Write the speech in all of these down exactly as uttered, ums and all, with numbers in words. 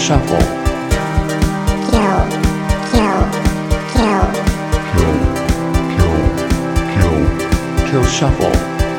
Shuffle. Kill, kill, kill. Kill, kill, kill. Kill Shuffle.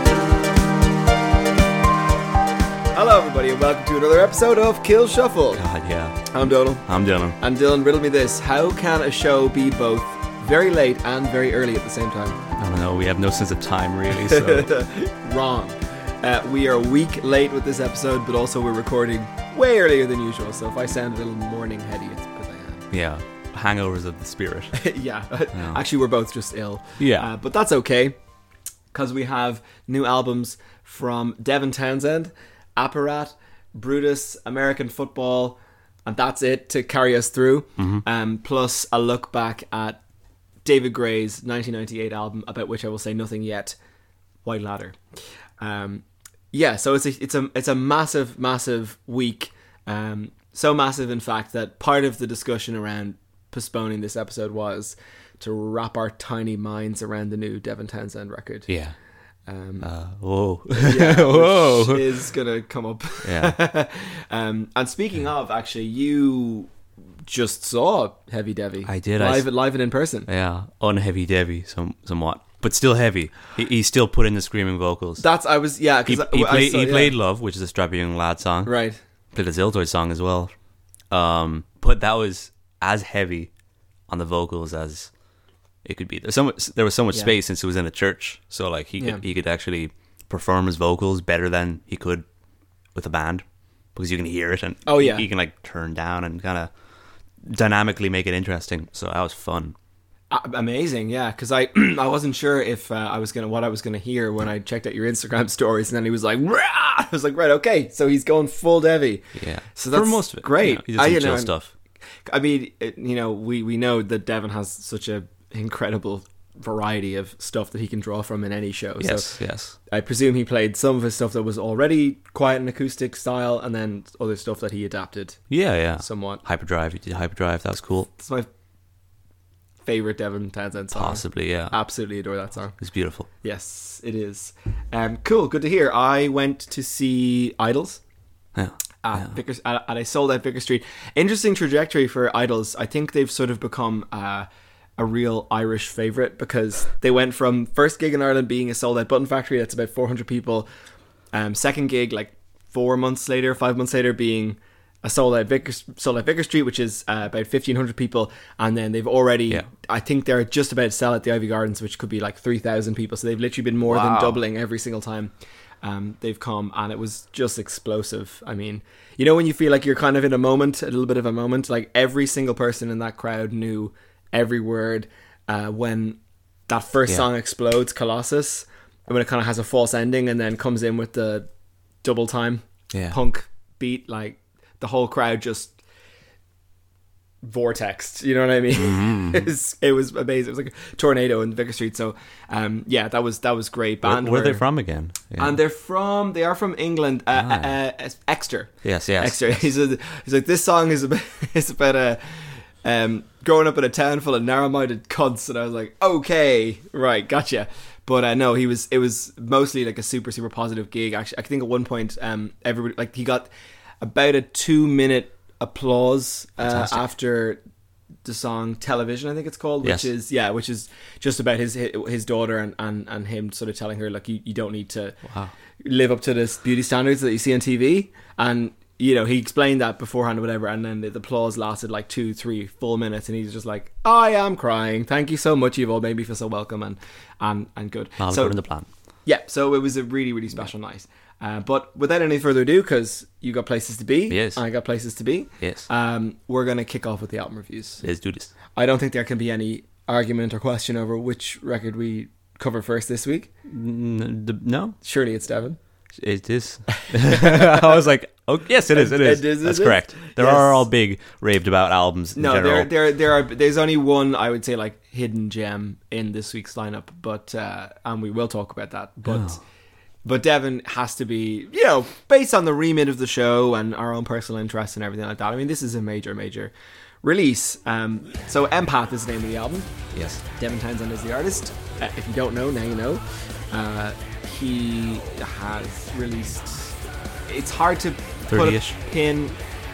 Hello everybody and welcome to another episode of Kill Shuffle. God, yeah. I'm Donal. I'm Dylan. And Dylan, riddle me this. How can a show be both very late and very early at the same time? I don't know. We have no sense of time, really. So Wrong. Uh, we are a week late with this episode, but also we're recording way earlier than usual. So if I sound a little morning heady, it's because I am. yeah, hangovers of the spirit. yeah. Yeah. Actually, we're both just ill. Yeah. Uh, but that's okay, because we have new albums from Devin Townsend, Apparat, Brutus, American Football, and that's it to carry us through. Mm-hmm. Um, plus a look back at David Gray's nineteen ninety-eight album, about which I will say nothing yet, White Ladder. Um, yeah, so it's a it's a it's a massive massive week. Um, so massive, in fact, that part of the discussion around postponing this episode was to wrap our tiny minds around the new Devin Townsend record. yeah. Um, Uh, whoa. yeah, Whoa. which is gonna come up. Yeah. um, and speaking of, actually, you just saw Heavy Devi. I did, I live, s- live and in person. Yeah. Unheavy Devi, some, somewhat. But still heavy. He, he still put in the screaming vocals. That's I was yeah He, because he, I, played, I saw, he yeah. played Love, which is a Strappy Young Lad song. right. Played a Ziltoid song as well. Um, but that was as heavy on the vocals as it could be. There's so much, there was so much Yeah. space since it was in a church, so like he could Yeah. he could actually perform his vocals better than he could with a band, because you can hear it, and Oh, yeah. he, he can like turn down and kind of dynamically make it interesting. So that was fun. Uh, amazing, yeah. Because I I wasn't sure if uh, I was gonna what I was gonna hear when I checked out your Instagram stories, and then he was like, "Rah!" I was like, right, okay, so he's going full Devi. Yeah, So that's for most of it, great. you know, he did I, some you chill know, stuff. I mean, it, you know, we, we know that Devin has such a incredible variety of stuff that he can draw from in any show. Yes, So yes. I presume he played some of his stuff that was already quiet and acoustic style, and then other stuff that he adapted Yeah, yeah. somewhat. Hyperdrive, he did Hyperdrive. That was cool. It's my favorite Devin Townsend song. Possibly, yeah. Absolutely adore that song. It's beautiful. Yes, it is. Um, cool, good to hear. I went to see Idols Yeah. at, Yeah. Vickers, at, at a sold out Vicker Street. Interesting trajectory for Idols. I think they've sort of become uh, a real Irish favourite, because they went from first gig in Ireland being a sold out Button Factory, that's about four hundred people. Um, second gig, like four months later, five months later, being a sold out Vicker, sold out Vicker Street, which is uh, about fifteen hundred people. And then they've already, Yeah. I think they're just about to sell at the Ivy Gardens, which could be like three thousand people. So they've literally been more Wow. than doubling every single time um, they've come, and it was just explosive. I mean, you know when you feel like you're kind of in a moment, a little bit of a moment, like every single person in that crowd knew every word. Uh, when that first Yeah. song explodes, Colossus, and when it kind of has a false ending and then comes in with the double time Yeah. punk beat, like the whole crowd just vortexed, you know what I mean? Mm-hmm. it, was, it was amazing. It was like a tornado in Vicker Street. So um, yeah, that was that was great. Where, Band where are they were- from again? Yeah. And they're from they are from England. Uh, Ah. uh, uh, Exeter. Yes, yes. Exeter. He's, a, he's like, this song is about is about a um, growing up in a town full of narrow-minded cunts, and I was like, okay, right, gotcha. But uh, no, he was. It was mostly like a super super positive gig. Actually, I think at one point, um, everybody like he got about a two-minute applause uh, Fantastic. after the song Television, I think it's called, which Yes. is yeah, which is just about his his daughter and, and, and him sort of telling her, like, you, you don't need to Wow. live up to this beauty standards that you see on T V. And you know, he explained that beforehand or whatever, and then the, the applause lasted like two, three full minutes, and he's just like, I am crying. Thank you so much. You've all made me feel so welcome and and and good. I'll so put in the plan. yeah, so it was a really really special night. Uh, but without any further ado, because you got places to be, Yes. I got places to be. Yes. Um, we're gonna kick off with the album reviews. Let's do this. I don't think there can be any argument or question over which record we cover first this week. N- the- no, Surely it's Devin. it is. I was like, oh, yes, it is. It is. It is, it That's is. correct. There Yes. are all big raved about albums in No, general. there, there, there are. There's only one, I would say, like hidden gem in this week's lineup, but uh, and we will talk about that. But Oh. but Devin has to be, you know, based on the remit of the show and our own personal interests and everything like that. I mean, this is a major, major release. Um, so Empath is the name of the album. Yes. Devin Townsend is the artist. Uh, if you don't know, now you know. Uh, he has released. It's hard to put a thirty-ish. pin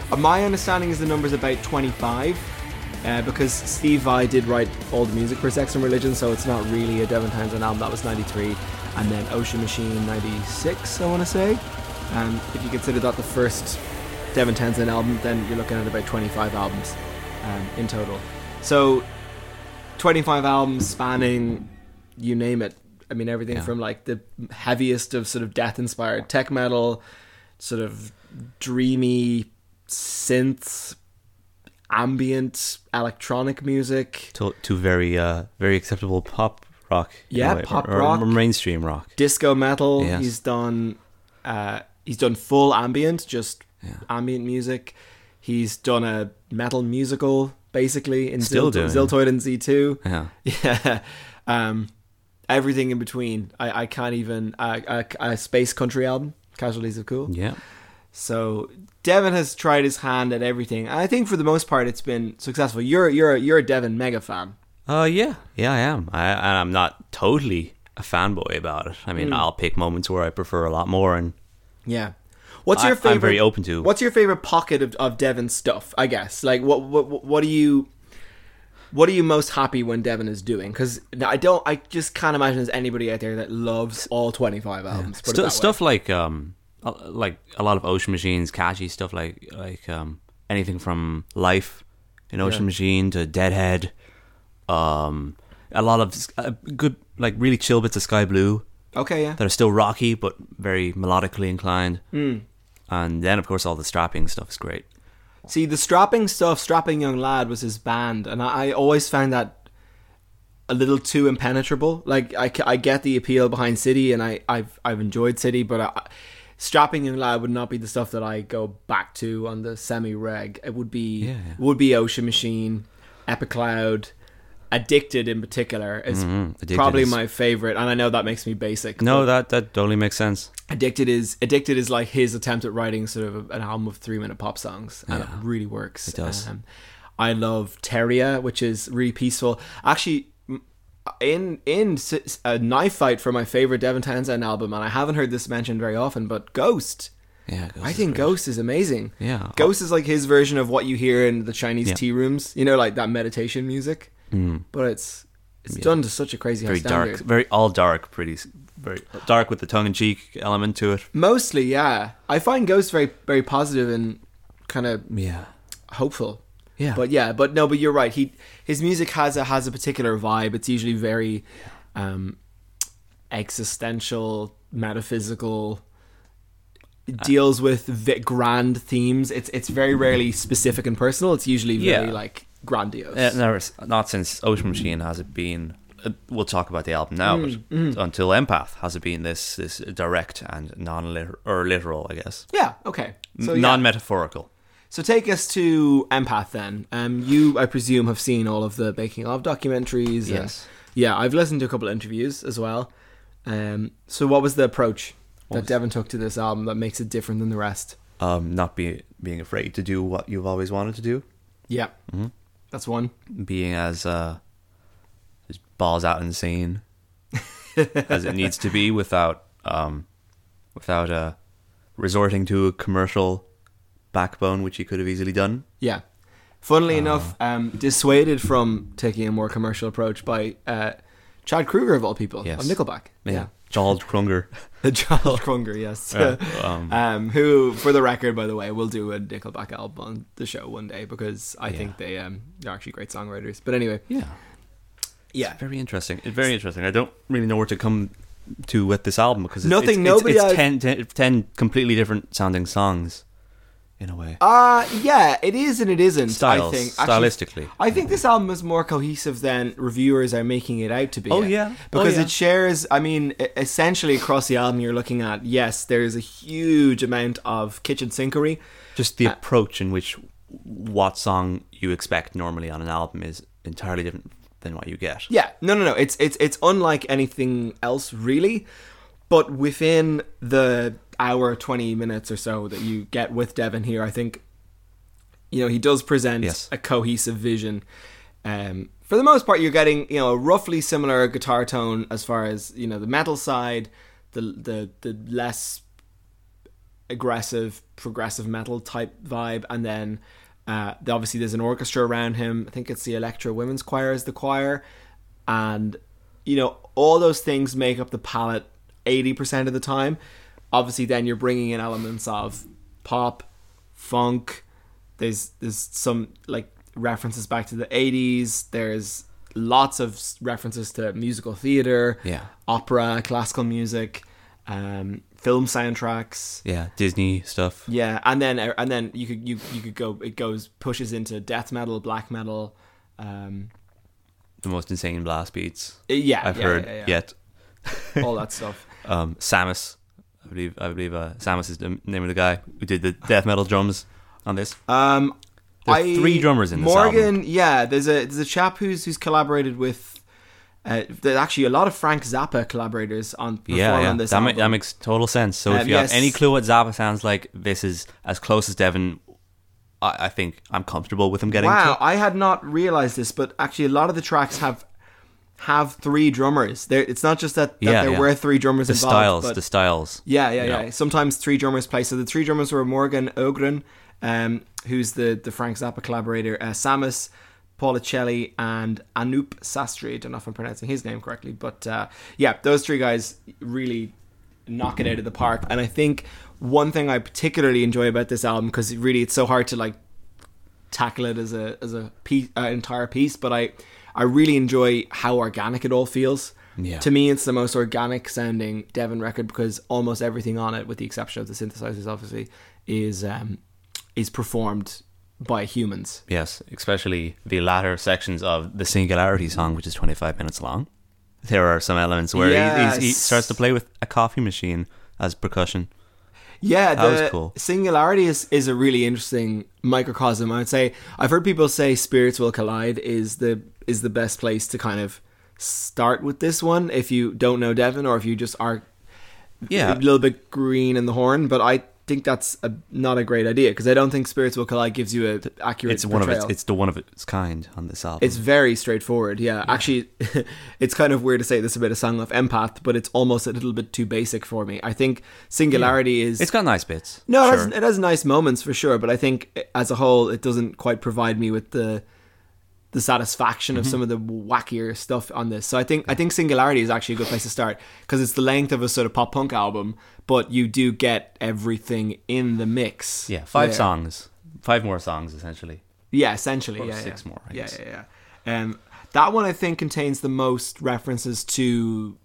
Uh, my understanding is the number's about twenty-five, uh, because Steve Vai did write all the music for Sex and Religion, so it's not really a Devin Townsend album. That was ninety-three, and then Ocean Machine ninety-six, I want to say. Um, if you consider that the first Devin Townsend album, then you're looking at about twenty-five albums um, in total. So twenty-five albums spanning, you name it. I mean, everything Yeah. from like the heaviest of sort of death-inspired tech metal, sort of dreamy synth, ambient electronic music, To, to very uh, very acceptable pop rock. in Yeah, a way, pop or, rock. or mainstream rock. disco metal. Yes. He's done uh, he's done full ambient, just Yeah. ambient music. He's done a metal musical, basically, in Still Zilt- doing. Ziltoid and Z two. Yeah. Yeah. Um, everything in between. I, I can't even... Uh, a, a Space Country album, Casualties of Cool. Yeah. So Devin has tried his hand at everything. And I think for the most part it's been successful. You're you're you're a Devin mega fan. Uh, yeah, yeah, I am. I, and I'm not totally a fanboy about it. I mean, Mm. I'll pick moments where I prefer a lot more, and Yeah. What's I- your I'm favorite? very open to- What's your favorite pocket of, of Devin stuff? I guess. Like, what what what do you what are you most happy when Devin is doing? Because I don't. I just can't imagine there's anybody out there that loves all twenty-five albums. Put it Stu- that way. stuff like um, uh, like a lot of Ocean Machine's catchy stuff, like like um, anything from Life in Ocean Yeah. Machine to Deadhead. Um, a lot of s- uh, good, like really chill bits of Sky Blue Okay, yeah. that are still rocky but very melodically inclined. Mm. And then, of course, all the strapping stuff is great. See, the strapping stuff, Strapping Young Lad was his band, and I, I always found that a little too impenetrable. Like, I, c- I get the appeal behind City, and I, I've I've enjoyed City, but I, Strapping Young Lad would not be the stuff that I go back to on the semi-reg. It would be Yeah, yeah. it would be Ocean Machine, Epic Cloud, Addicted in particular is Mhm. Addicted probably is- my favorite, and I know that makes me basic. No, but that that totally makes sense. Addicted is Addicted is like his attempt at writing sort of an album of three minute pop songs, and Yeah. it really works. It does. Um, I love Teria, which is really peaceful. Actually, m- in in s- a knife fight for my favorite Devin Townsend album, and I haven't heard this mentioned very often, but Ghost. Yeah, Ghost I is think great. Ghost is amazing. Yeah. Ghost is like his version of what you hear in the Chinese Yeah. tea rooms. You know, like that meditation music. Mm. But it's it's done to such a crazy Very high standard. dark, very all dark, pretty s- very dark with the tongue in cheek element to it. Mostly, yeah. I find Ghost very very positive and kind of Yeah, hopeful. yeah, But yeah, but no, but you're right. He his music has a has a particular vibe. It's usually very um, existential, metaphysical. It deals with vi- grand themes. It's it's very rarely specific and personal. It's usually very Yeah. like grandiose. Uh, never, not since Ocean Machine has it been. Uh, we'll talk about the album now, Mm, but until Empath has it been this this direct and non literal or literal, I guess, yeah. Okay. So yeah. non metaphorical. So take us to Empath then. Um, you, I presume, have seen all of the making of documentaries. And, Yes. yeah, I've listened to a couple of interviews as well. Um, so what was the approach that was- Devin took to this album that makes it different than the rest? Um, not be, being afraid to do what you've always wanted to do, Yeah, Mm-hmm. that's one. being as uh, as balls out insane as it needs to be without um, without uh, resorting to a commercial backbone, which he could have easily done. Yeah. Funnily Uh. enough, um, dissuaded from taking a more commercial approach by uh, Chad Kruger of all people Yes. of Nickelback. Yeah, Charles Krunger. Charles Kruger, yes. Yeah, um, um, who, for the record, by the way, will do a Nickelback album on the show one day because I Yeah. think they um, they're actually great songwriters. But anyway, Yeah, yeah. very interesting. It's very interesting. I don't really know where to come to with this album because it's, Nothing, It's, it's, nobody it's has- ten, ten, ten completely different sounding songs, in a way. Uh, yeah, it is and it isn't, Styles, I think. stylistically. I think this album is more cohesive than reviewers are making it out to be. Oh, yeah. Oh, Because yeah. it shares, I mean, e- essentially across the album you're looking at, yes, there's a huge amount of kitchen sinkery. Just the approach in which what song you expect normally on an album is entirely different than what you get. Yeah, no, no, no. It's it's it's unlike anything else, really. But within the hour, twenty minutes or so that you get with Devin here, I think, you know, he does present Yes. a cohesive vision. Um, for the most part, you're getting, you know, a roughly similar guitar tone as far as, you know, the metal side, the the the less aggressive progressive metal type vibe, and then uh, obviously there's an orchestra around him. I think it's the Electra Women's Choir is the choir, and you know all those things make up the palette eighty percent of the time. Obviously, then you're bringing in elements of pop, funk. There's there's some like references back to the eighties. There's lots of references to musical theater, Yeah. opera, classical music, um, film soundtracks. Yeah, Disney stuff. Yeah, and then and then you could you you could go. It goes pushes into death metal, black metal. Um, The most insane blast beats yeah, I've yeah, heard yeah, yeah. yet. all that stuff. Um, Samus, I believe. I believe uh, Samus is the name of the guy who did the death metal drums on this. Um, There are I, three drummers in this Morgan, album. yeah, there's a there's a chap who's who's collaborated with. Uh, there's actually a lot of Frank Zappa collaborators on perform Yeah, yeah. on this That, ma- album. that makes total sense. So if Um, you yes. have any clue what Zappa sounds like, this is as close as Devin. I, I think I'm comfortable with him getting Wow, to. I had not realized this, but actually a lot of the tracks have have three drummers. There, it's not just that, that Yeah, there yeah. were three drummers The involved. styles, but the styles. yeah, yeah, you yeah. know. Sometimes three drummers play. So the three drummers were Morgan Ogren, um, who's the the Frank Zappa collaborator, uh, Samus Paulicelli, and Anup Sastry. I don't know if I'm pronouncing his name correctly, but uh, yeah, those three guys really knock it out of the park. And I think one thing I particularly enjoy about this album, because really it's so hard to like tackle it as a as a piece, uh, entire piece, but I I really enjoy how organic it all feels. Yeah. To me, it's the most organic sounding Devon record because almost everything on it, with the exception of the synthesizers, obviously, is um, is performed by humans. Yes, especially the latter sections of the Singularity song, which is twenty-five minutes long. There are some elements where he, he's, he Yes. starts to play with a coffee machine as percussion. Yeah, That the was cool. Singularity is, is a really interesting microcosm. I would say I've heard people say Spirits Will Collide is the is the best place to kind of start with this one if you don't know Devon or if you just are Yeah. a little bit green in the horn. But I think that's a, not a great idea because I don't think Spirits Will Collide gives you a accurate It's one of portrayal. its, it's the one of its kind on this album. It's very straightforward, yeah. Actually, it's kind of weird to say this about a song of Empath, but it's almost a little bit too basic for me. I think Singularity is... It's got nice bits. No, it, sure. has, it has nice moments for sure, but I think as a whole, it doesn't quite provide me with the the satisfaction Mm-hmm. of some of the wackier stuff on this. So I think I think Singularity is actually a good place to start because it's the length of a sort of pop punk album, but you do get everything in the mix. Yeah, five there. songs. Five more songs, essentially. Yeah, essentially. Or yeah, six yeah. more, I yeah, guess. yeah, yeah. Um, that one I think contains the most references to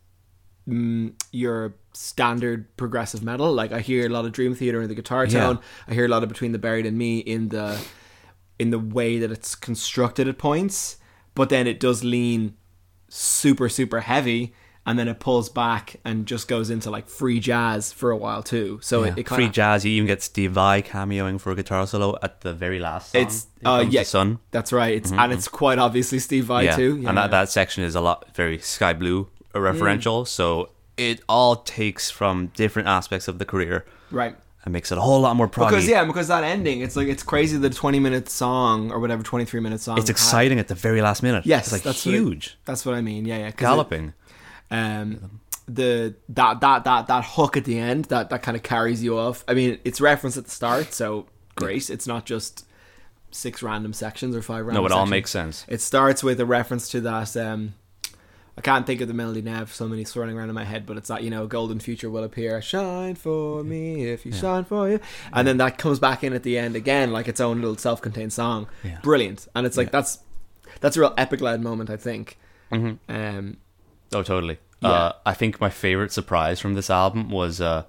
mm, your standard progressive metal. Like I hear a lot of Dream Theater in the guitar Yeah. tone. I hear a lot of Between the Buried and Me in the in the way that it's constructed at points. But then it does lean super super heavy. And then it pulls back and just goes into like free jazz for a while too. So Yeah. it, it kind Free of jazz. You even get Steve Vai cameoing for a guitar solo at the very last song. It's Here uh Comes yeah, the Sun. that's right. It's and it's quite obviously Steve Vai Yeah, too. and that, that section is a lot very Sky Blue referential. So it all takes from different aspects of the career right. and makes it a whole lot more proggy. Because yeah, because that ending, it's like it's crazy. The twenty minute song or whatever, twenty three minute song. it's had- exciting at the very last minute. Yes, it's like that's what it- huge. that's what I mean. Yeah, yeah. 'cause Galloping. It, um, the that that that that hook at the end that that kind of carries you off. I mean, it's referenced at the start, so great. It's not just six random sections or five random. No, it all sections. makes sense. It starts with a reference to that. Um, I can't think of the melody now. So many swirling around in my head, but it's that, you know, golden future will appear. Shine for me if you shine for you, and then that comes back in at the end again, like its own little self-contained song. Yeah. Brilliant, and it's like Yeah. that's that's a real epic led moment, I think. Mm-hmm. Um, Oh, totally. Yeah. Uh, I think my favorite surprise from this album was uh,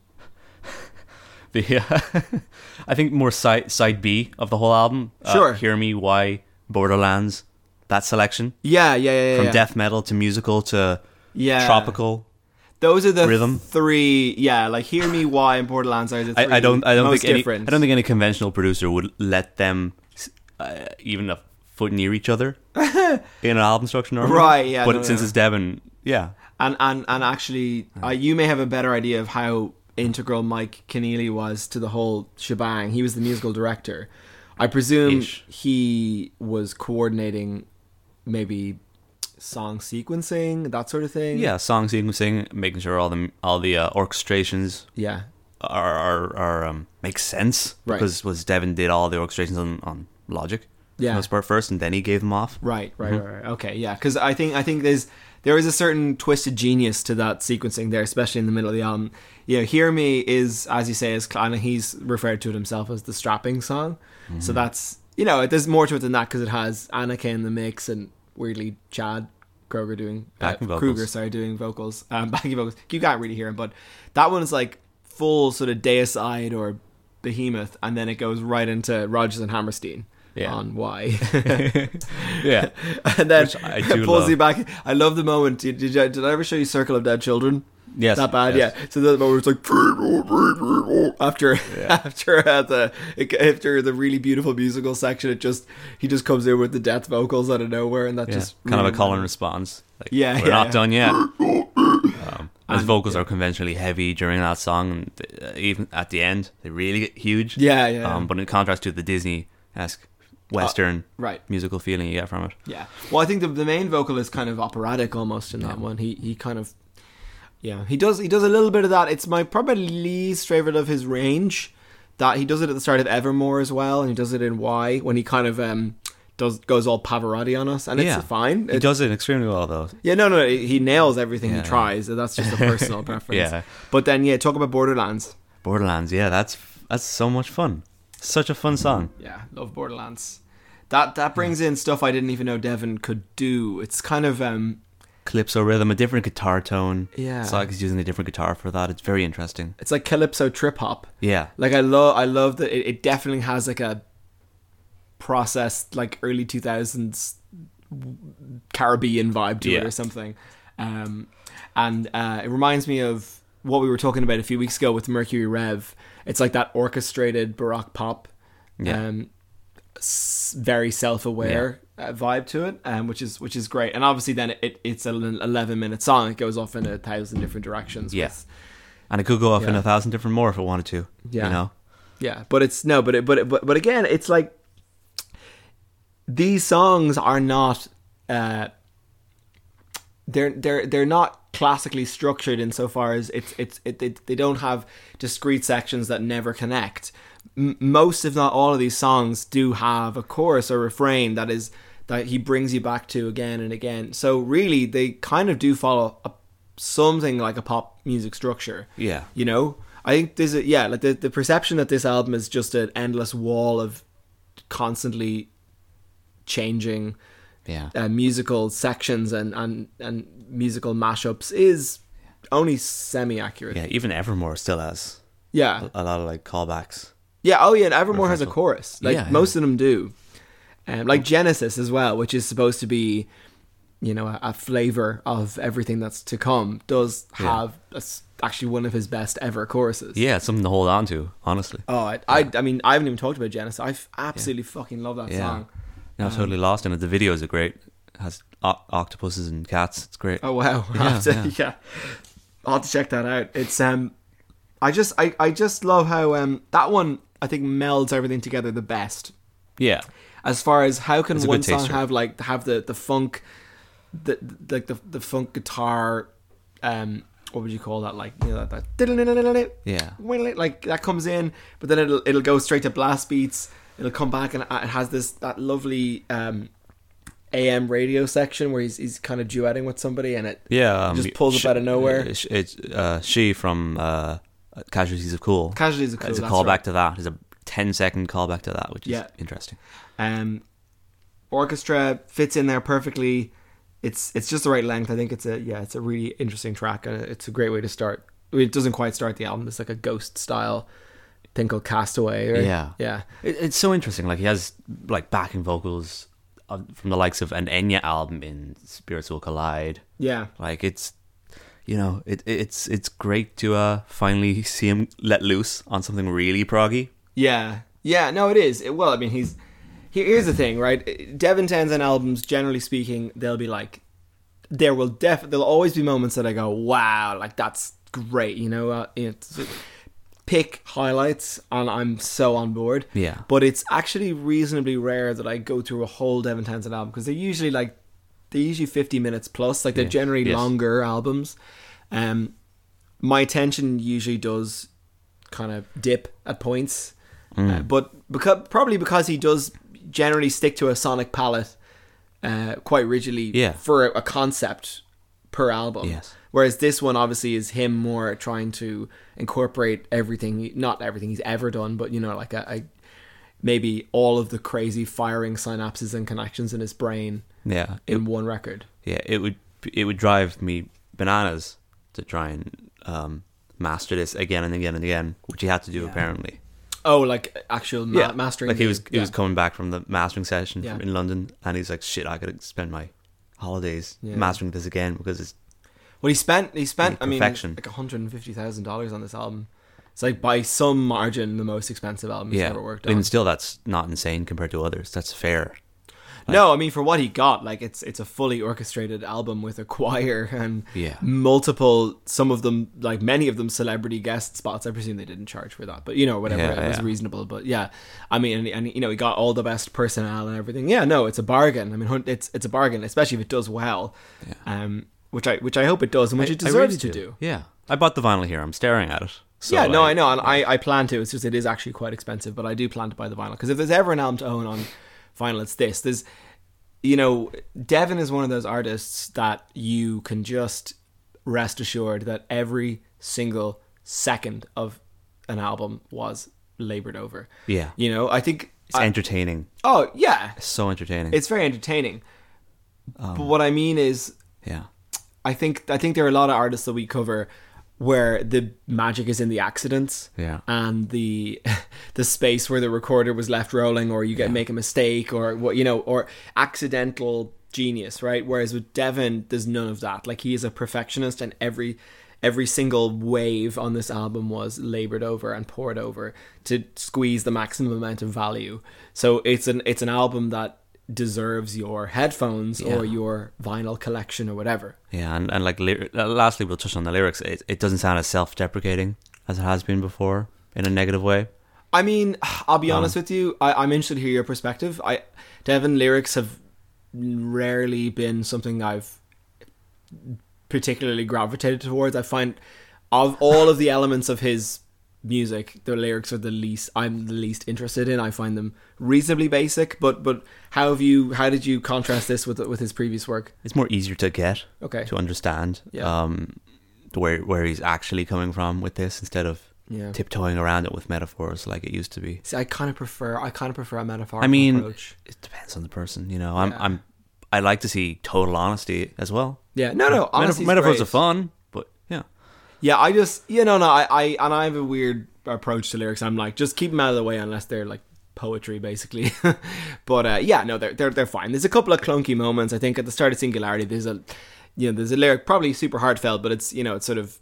the. Uh, I think more side side B of the whole album. Uh, Sure. Hear Me, Why, Borderlands. That selection yeah, yeah, yeah, yeah. from yeah. death metal to musical to yeah. tropical. Those are the rhythm. three. Yeah, like Hear Me, Why, and Borderlands are the three. I, I don't. I don't most think any. different. I don't think any conventional producer would let them uh, even a foot near each other in an album structure normally. Right, yeah, But no, since no. it's Devon, yeah. And and and actually, uh, you may have a better idea of how integral Mike Keneally was to the whole shebang. He was the musical director. I presume Ish. he was coordinating maybe song sequencing, that sort of thing. Yeah, song sequencing, making sure all the all the uh, orchestrations yeah. are are, are um, make sense Right. because was Devin did all the orchestrations on, on Logic. Yeah. for the most part first, and then he gave them off. Right, right, right, right. Okay, yeah, because I think I think there's there is a certain twisted genius to that sequencing there, especially in the middle of the album. You know, "Hear Me" is, as you say, is kind of, he's referred to it himself as the strapping song. Mm-hmm. So that's, you know, there's more to it than that because it has Annika in the mix and weirdly Chad Kroger doing uh, Backing vocals. Kruger, sorry, doing vocals, um, backing vocals. You can't really hear him, but that one's like full sort of Deicide or Behemoth, and then it goes right into Rodgers and Hammerstein. Yeah. On why. Yeah. And then Which I do pulls love. you back. I love the moment. Did, did, you, did I ever show you Circle of Dead Children? Yes. That bad, yes. yeah. So the moment it's like after after uh, the after the really beautiful musical section, it just he just comes in with the death vocals out of nowhere, and that Yeah. just kind really- of a call and response. Like, Yeah, we're yeah, not yeah. done yet. Um, his And- vocals are conventionally heavy during that song, and uh, even at the end, they really get huge. Yeah, yeah, Um, but in contrast to the Disney-esque Western right. musical feeling you get from it. Yeah. Well, I think the the main vocal is kind of operatic almost in that Yeah. one. He he kind of yeah, he does he does a little bit of that. It's my probably least favorite of his range. That he does it at the start of Evermore as well, and he does it in Y when he kind of um does goes all Pavarotti on us, and Yeah. it's fine. He It- does it extremely well, though. Yeah, no, no, he nails everything Yeah. he tries. That's just a personal preference. Yeah. But then, yeah, talk about Borderlands. Borderlands, yeah, that's that's so much fun. Such a fun song. Yeah, love Borderlands. That that brings in stuff I didn't even know Devin could do. It's kind of um, Calypso rhythm, a different guitar tone. Yeah. It's like he's using a different guitar for that. It's very interesting. it's like calypso trip hop. Yeah. Like I love, I love that it, it definitely has like a processed like early two thousands Caribbean vibe to it Yeah. or something. Um, and uh, it reminds me of what we were talking about a few weeks ago with Mercury Rev. It's like that orchestrated baroque pop, Yeah. um, s- very self-aware uh, vibe to it, um, which is which is great. And obviously, then it, it's an eleven minute song. It goes off in a thousand different directions. Yeah. with- And it could go off in Yeah. a thousand different more if it wanted to. Yeah. You know? Yeah, but it's no, but it, but it, but but again, it's like these songs are not uh, they're they're they're not classically structured insofar as it's it's it, they, they don't have discrete sections that never connect. M- most, if not all, of these songs do have a chorus or refrain that is that he brings you back to again and again. So really, they kind of do follow a, something like a pop music structure. Yeah. You know, I think there's a yeah, like the the perception that this album is just an endless wall of constantly changing Yeah. uh, musical sections and, and and musical mashups is only semi accurate. Yeah, even Evermore still has Yeah, a lot of like callbacks. yeah. Oh yeah, and Evermore has a Referential. chorus. Like Yeah, most of them do. Um, like Genesis as well, which is supposed to be, you know, a, a flavor of everything that's to come, does Yeah. have a s actually one of his best ever choruses. Yeah, it's something to hold on to, honestly. Oh, I, I, I mean, I haven't even talked about Genesis. I f- absolutely fucking love that Yeah. song. Now totally lost in it. The videos are great. It has o- octopuses and cats. It's great. Oh wow, Yeah, I'll have to, yeah. yeah. I'll have to check that out. It's um, I just, I, I just love how um, that one I think melds everything together the best. Yeah. As far as how can It's a one good song taster. have like have the the funk, the like the the funk guitar, um, what would you call that? Like you know that, that Yeah. like that comes in, but then it'll it'll go straight to blast beats. It'll come back and it has this that lovely um, A M radio section where he's he's kind of duetting with somebody, and it Yeah. Um, just pulls up out of nowhere. uh, sh- It's uh, she from uh, Casualties of Cool. Casualties of Cool, It's a that's callback right. to that. It's a ten second callback to that, which is Yeah. interesting. Um, orchestra fits in there perfectly. It's it's just the right length. I think it's a yeah, it's a really interesting track, and it's a great way to start. I mean, it doesn't quite start the album. It's like a Ghost style thing called Castaway. Right? Yeah. yeah, It, it's so interesting. Like he has like backing vocals of, from the likes of an Enya album in Spirits Will Collide. yeah. Like it's, you know, it it's it's great to uh finally see him let loose on something really proggy. Yeah, yeah, no, it is. It, well, I mean, he's here, here's the thing, right? Devin Townsend albums, generally speaking, they'll be like, there will def, there'll always be moments that I go, wow, like that's great, you know. Uh, it's, pick highlights, and I'm so on board. Yeah. but it's actually reasonably rare that I go through a whole Devin Townsend album because they're usually like they're usually fifty minutes plus, like they're Yeah. generally Yes. longer albums. Um, my attention usually does kind of dip at points. Uh, but because probably because he does generally stick to a sonic palette uh, quite rigidly Yeah. for a, a concept per album. Yes. Whereas this one obviously is him more trying to incorporate everything, not everything he's ever done, but you know, like a, a maybe all of the crazy firing synapses and connections in his brain Yeah, in it, one record. yeah, it would it would drive me bananas to try and um, master this again and again and again, which he had to do Yeah. apparently. Oh, like actual ma- mastering. Like he was the- he was yeah. coming back from the mastering session Yeah. from, in London, and he's like, "Shit, I could spend my holidays Yeah. mastering this again because it's Well, he spent he spent I mean Perfection. like one hundred and fifty thousand dollars on this album. It's like by some margin the most expensive album he's yeah." ever worked I mean, on. still, that's not insane compared to others. That's fair. No, I mean for what he got, like it's it's a fully orchestrated album with a choir and Yeah. multiple, some of them, like many of them, celebrity guest spots. I presume they didn't charge for that, but you know, whatever, Yeah, it was yeah. reasonable. But yeah, I mean, and, and you know, he got all the best personnel and everything. Yeah, no, it's a bargain. I mean, hun- it's it's a bargain, especially if it does well. Um, which I which I hope it does, and which I- it I deserves really to do. Yeah, I bought the vinyl here. I'm staring at it. So, yeah, no, like, I know, and I, I plan to. It's just it is actually quite expensive, but I do plan to buy the vinyl because if there's ever an album to own on vinyl, it's this. There's, you know, Devin is one of those artists that you can just rest assured that every single second of an album was labored over. Yeah. You know, I think. It's I- entertaining. oh yeah, It's so entertaining. it's very entertaining. Um, but what I mean is, yeah. I think I think there are a lot of artists that we cover where the magic is in the accidents Yeah. and the the space where the recorder was left rolling, or you get Yeah. make a mistake, or what you know, or accidental genius, right? Whereas with Devin, there's none of that. Like, he is a perfectionist, and every every single wave on this album was labored over and poured over to squeeze the maximum amount of value. So it's an it's an album that deserves your headphones Yeah. or your vinyl collection or whatever. Yeah, and, and like, lyri- uh, lastly, we'll touch on the lyrics. It, it doesn't sound as self-deprecating as it has been before in a negative way. I mean, I'll be Um, honest with you. I, I'm interested to hear your perspective. I Devin lyrics have rarely been something I've particularly gravitated towards. I find of all of the elements of his music, the lyrics are the least I'm the least interested in. I find them reasonably basic. But but how have you? How did you contrast this with with his previous work? It's more easier to get, Okay. to understand, Yeah. um, where where he's actually coming from with this, instead of Yeah. tiptoeing around it with metaphors like it used to be. See, I kind of prefer. I kind of prefer a metaphorical I mean, approach. it depends on the person, you know. I'm Yeah. I'm I like to see total honesty as well. Yeah. No. No. Metaf- Honestly, metaphors are fun, but yeah. Yeah, I just, you know, no, I, I, and I have a weird approach to lyrics. I'm like, just keep them out of the way unless they're like poetry, basically. But uh, yeah, no, they're they're they're fine. There's a couple of clunky moments. I think at the start of Singularity, there's a, you know, there's a lyric probably super heartfelt, but it's, you know, it's sort of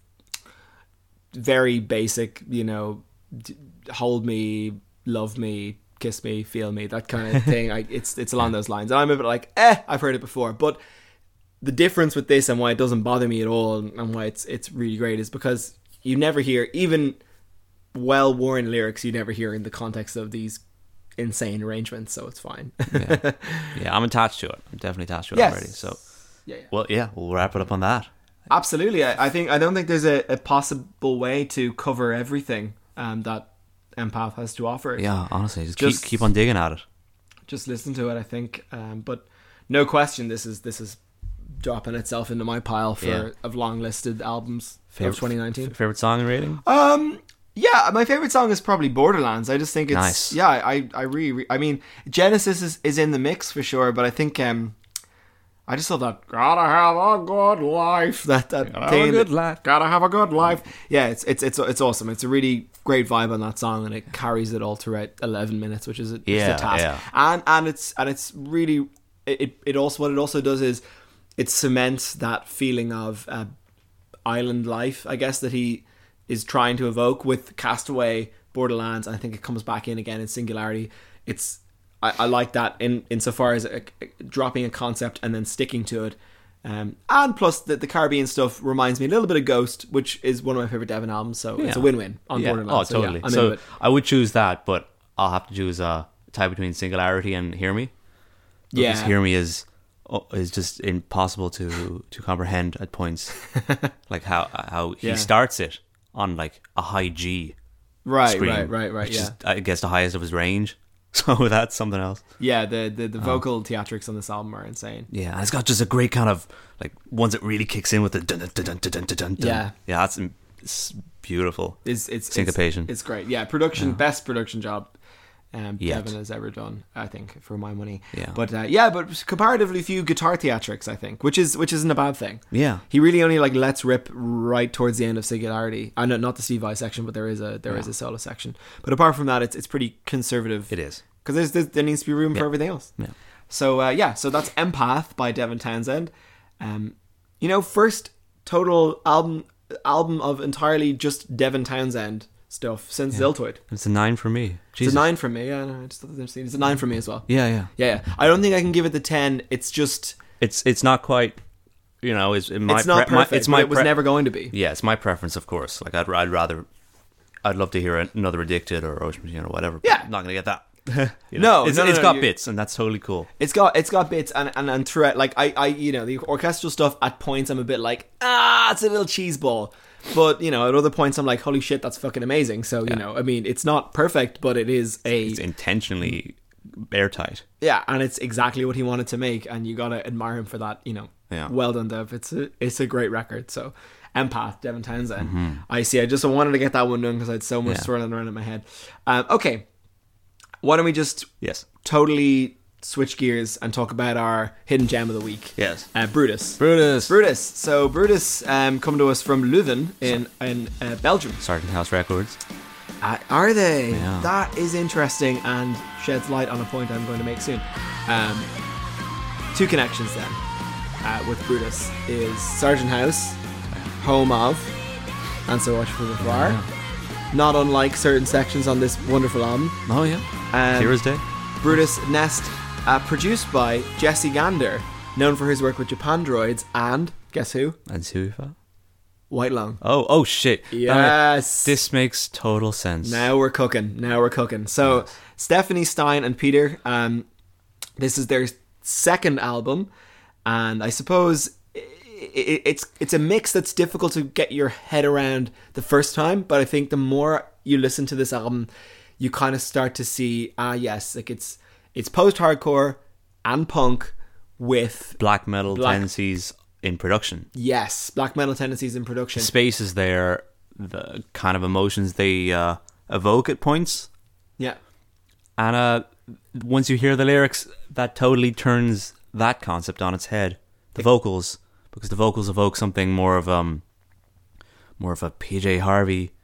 very basic. You know, d- hold me, love me, kiss me, feel me, that kind of thing. I, it's it's along those lines, and I'm a bit like, eh, I've heard it before, but. The difference with this and why it doesn't bother me at all and why it's it's really great is because you never hear, even well-worn lyrics, you never hear in the context of these insane arrangements, so it's fine. yeah. Yeah, I'm attached to it. I'm definitely attached to it Yes. already. So, Yeah, yeah. well, yeah, we'll wrap it up on that. Absolutely. I, I think I don't think there's a, a possible way to cover everything um, that Empath has to offer. Yeah, honestly, just, Just- keep keep on digging at it. Just listen to it, I think. Um, but no question, this is this is dropping itself into my pile for Yeah. of long listed albums of twenty nineteen. f- favorite song and rating? Um, yeah, my favorite song is probably Borderlands. I just think it's Nice. yeah. I I really, re- I mean, Genesis is, is in the mix for sure, but I think um, I just love that gotta have a good life. That that Gotta have thing a good that- life. Gotta have a good life. Yeah, it's it's it's it's awesome. It's a really great vibe on that song, and it carries it all throughout eleven minutes, which is a, just Yeah, a task. yeah. And and it's and it's really it it also what it also does is it cements that feeling of uh, island life, I guess, that he is trying to evoke with Castaway, Borderlands. I think it comes back in again in Singularity. It's I, I like that in insofar as a, a, dropping a concept and then sticking to it. Um, and plus the, the Caribbean stuff reminds me a little bit of Ghost, which is one of my favorite Devin albums. So it's a Yeah. win-win on Yeah. Borderlands. Oh, So, yeah, totally. I'm so into it. I would choose that, but I'll have to choose a tie between Singularity and Hear Me. Because Yeah. Hear Me is oh, is just impossible to to comprehend at points. Like how how he Yeah. starts it on like a high G, Right, scream, right, right, right, which yeah. is, I guess, the highest of his range. So that's something else. Yeah, the the, the vocal theatrics on this album are insane. Yeah, and it's got just a great kind of like once it really kicks in with the dun dun dun dun dun dun dun. Yeah. yeah, that's it's beautiful. It's it's Syncopation. It's, it's great. Yeah, production Yeah. best production job um, Yet. Devin has ever done, I think, for my money. Yeah. But uh, yeah, but comparatively few guitar theatrics, I think, which is which isn't a bad thing. Yeah. He really only like lets rip right towards the end of Singularity. I know not the Steve Vai section, but there is a there is Yeah. a solo section. But apart from that, it's it's pretty conservative. It is. Because there's, there's there needs to be room for Yeah. everything else. Yeah. So uh, yeah, so that's Empath by Devin Townsend. Um, you know, first total album album of entirely just Devin Townsend stuff since Ziltoid. It's a nine for me. It's Jesus. a nine from me. Yeah, no, I just thought that was interesting. It's a nine from me as well. Yeah, yeah. Yeah, yeah. I don't think I can give it the ten. It's just It's it's not quite. You know, it's my it's not pre- my- perfect. it's my but it was pre- never going to be. Yeah, it's my preference, of course. Like I'd I'd rather. I'd love to hear another Addicted or Ocean Machine or whatever. But Yeah. I'm not gonna get that. You No, it's, no, no, it's no, got you- bits, and that's totally cool. It's got it's got bits and, and and throughout, like I I you know the orchestral stuff at points I'm a bit like ah it's a little cheese ball, but you know at other points I'm like holy shit that's fucking amazing. So you know I mean it's not perfect, but it is a It's intentionally airtight. yeah, and it's exactly what he wanted to make, and you gotta admire him for that. You know, Yeah. well done, Dev. It's a it's a great record. So Empath, Devin Townsend. I see. I just wanted to get that one done because I had so much Yeah. swirling around in my head. Um, okay, why don't we just Yes. totally switch gears and talk about our hidden gem of the week? Yes. uh, Brutus. Brutus. Brutus. So Brutus um, come to us from Leuven in in uh, Belgium. Sergeant House Records. Uh, are they? Yeah. That is interesting and sheds light on a point I'm going to make soon. Um, two connections then uh, with Brutus is Sergeant House, home of, and so much for the far. Not unlike certain sections on this wonderful album. Oh yeah. Um, Clear as day. Brutus Nest, uh, produced by Jesse Gander, known for his work with Japan Droids and, guess who? And Suifa. White Lung. Oh oh shit. Damn it. Yes. This makes total sense. Now we're cooking. Now we're cooking. So Stephanie Stein and Peter, um, this is their second album, and I suppose i i it's it's a mix that's difficult to get your head around the first time. But I think the more you listen to this album, you kind of start to see, ah, yes, like it's it's post-hardcore and punk with Black metal Black- tendencies in production. yes, black metal tendencies in production. Space is there. The kind of emotions they uh, evoke at points. Yeah, And uh, once you hear the lyrics, that totally turns that concept on its head. The vocals, because the vocals evoke something more of um, more of a P J Harvey,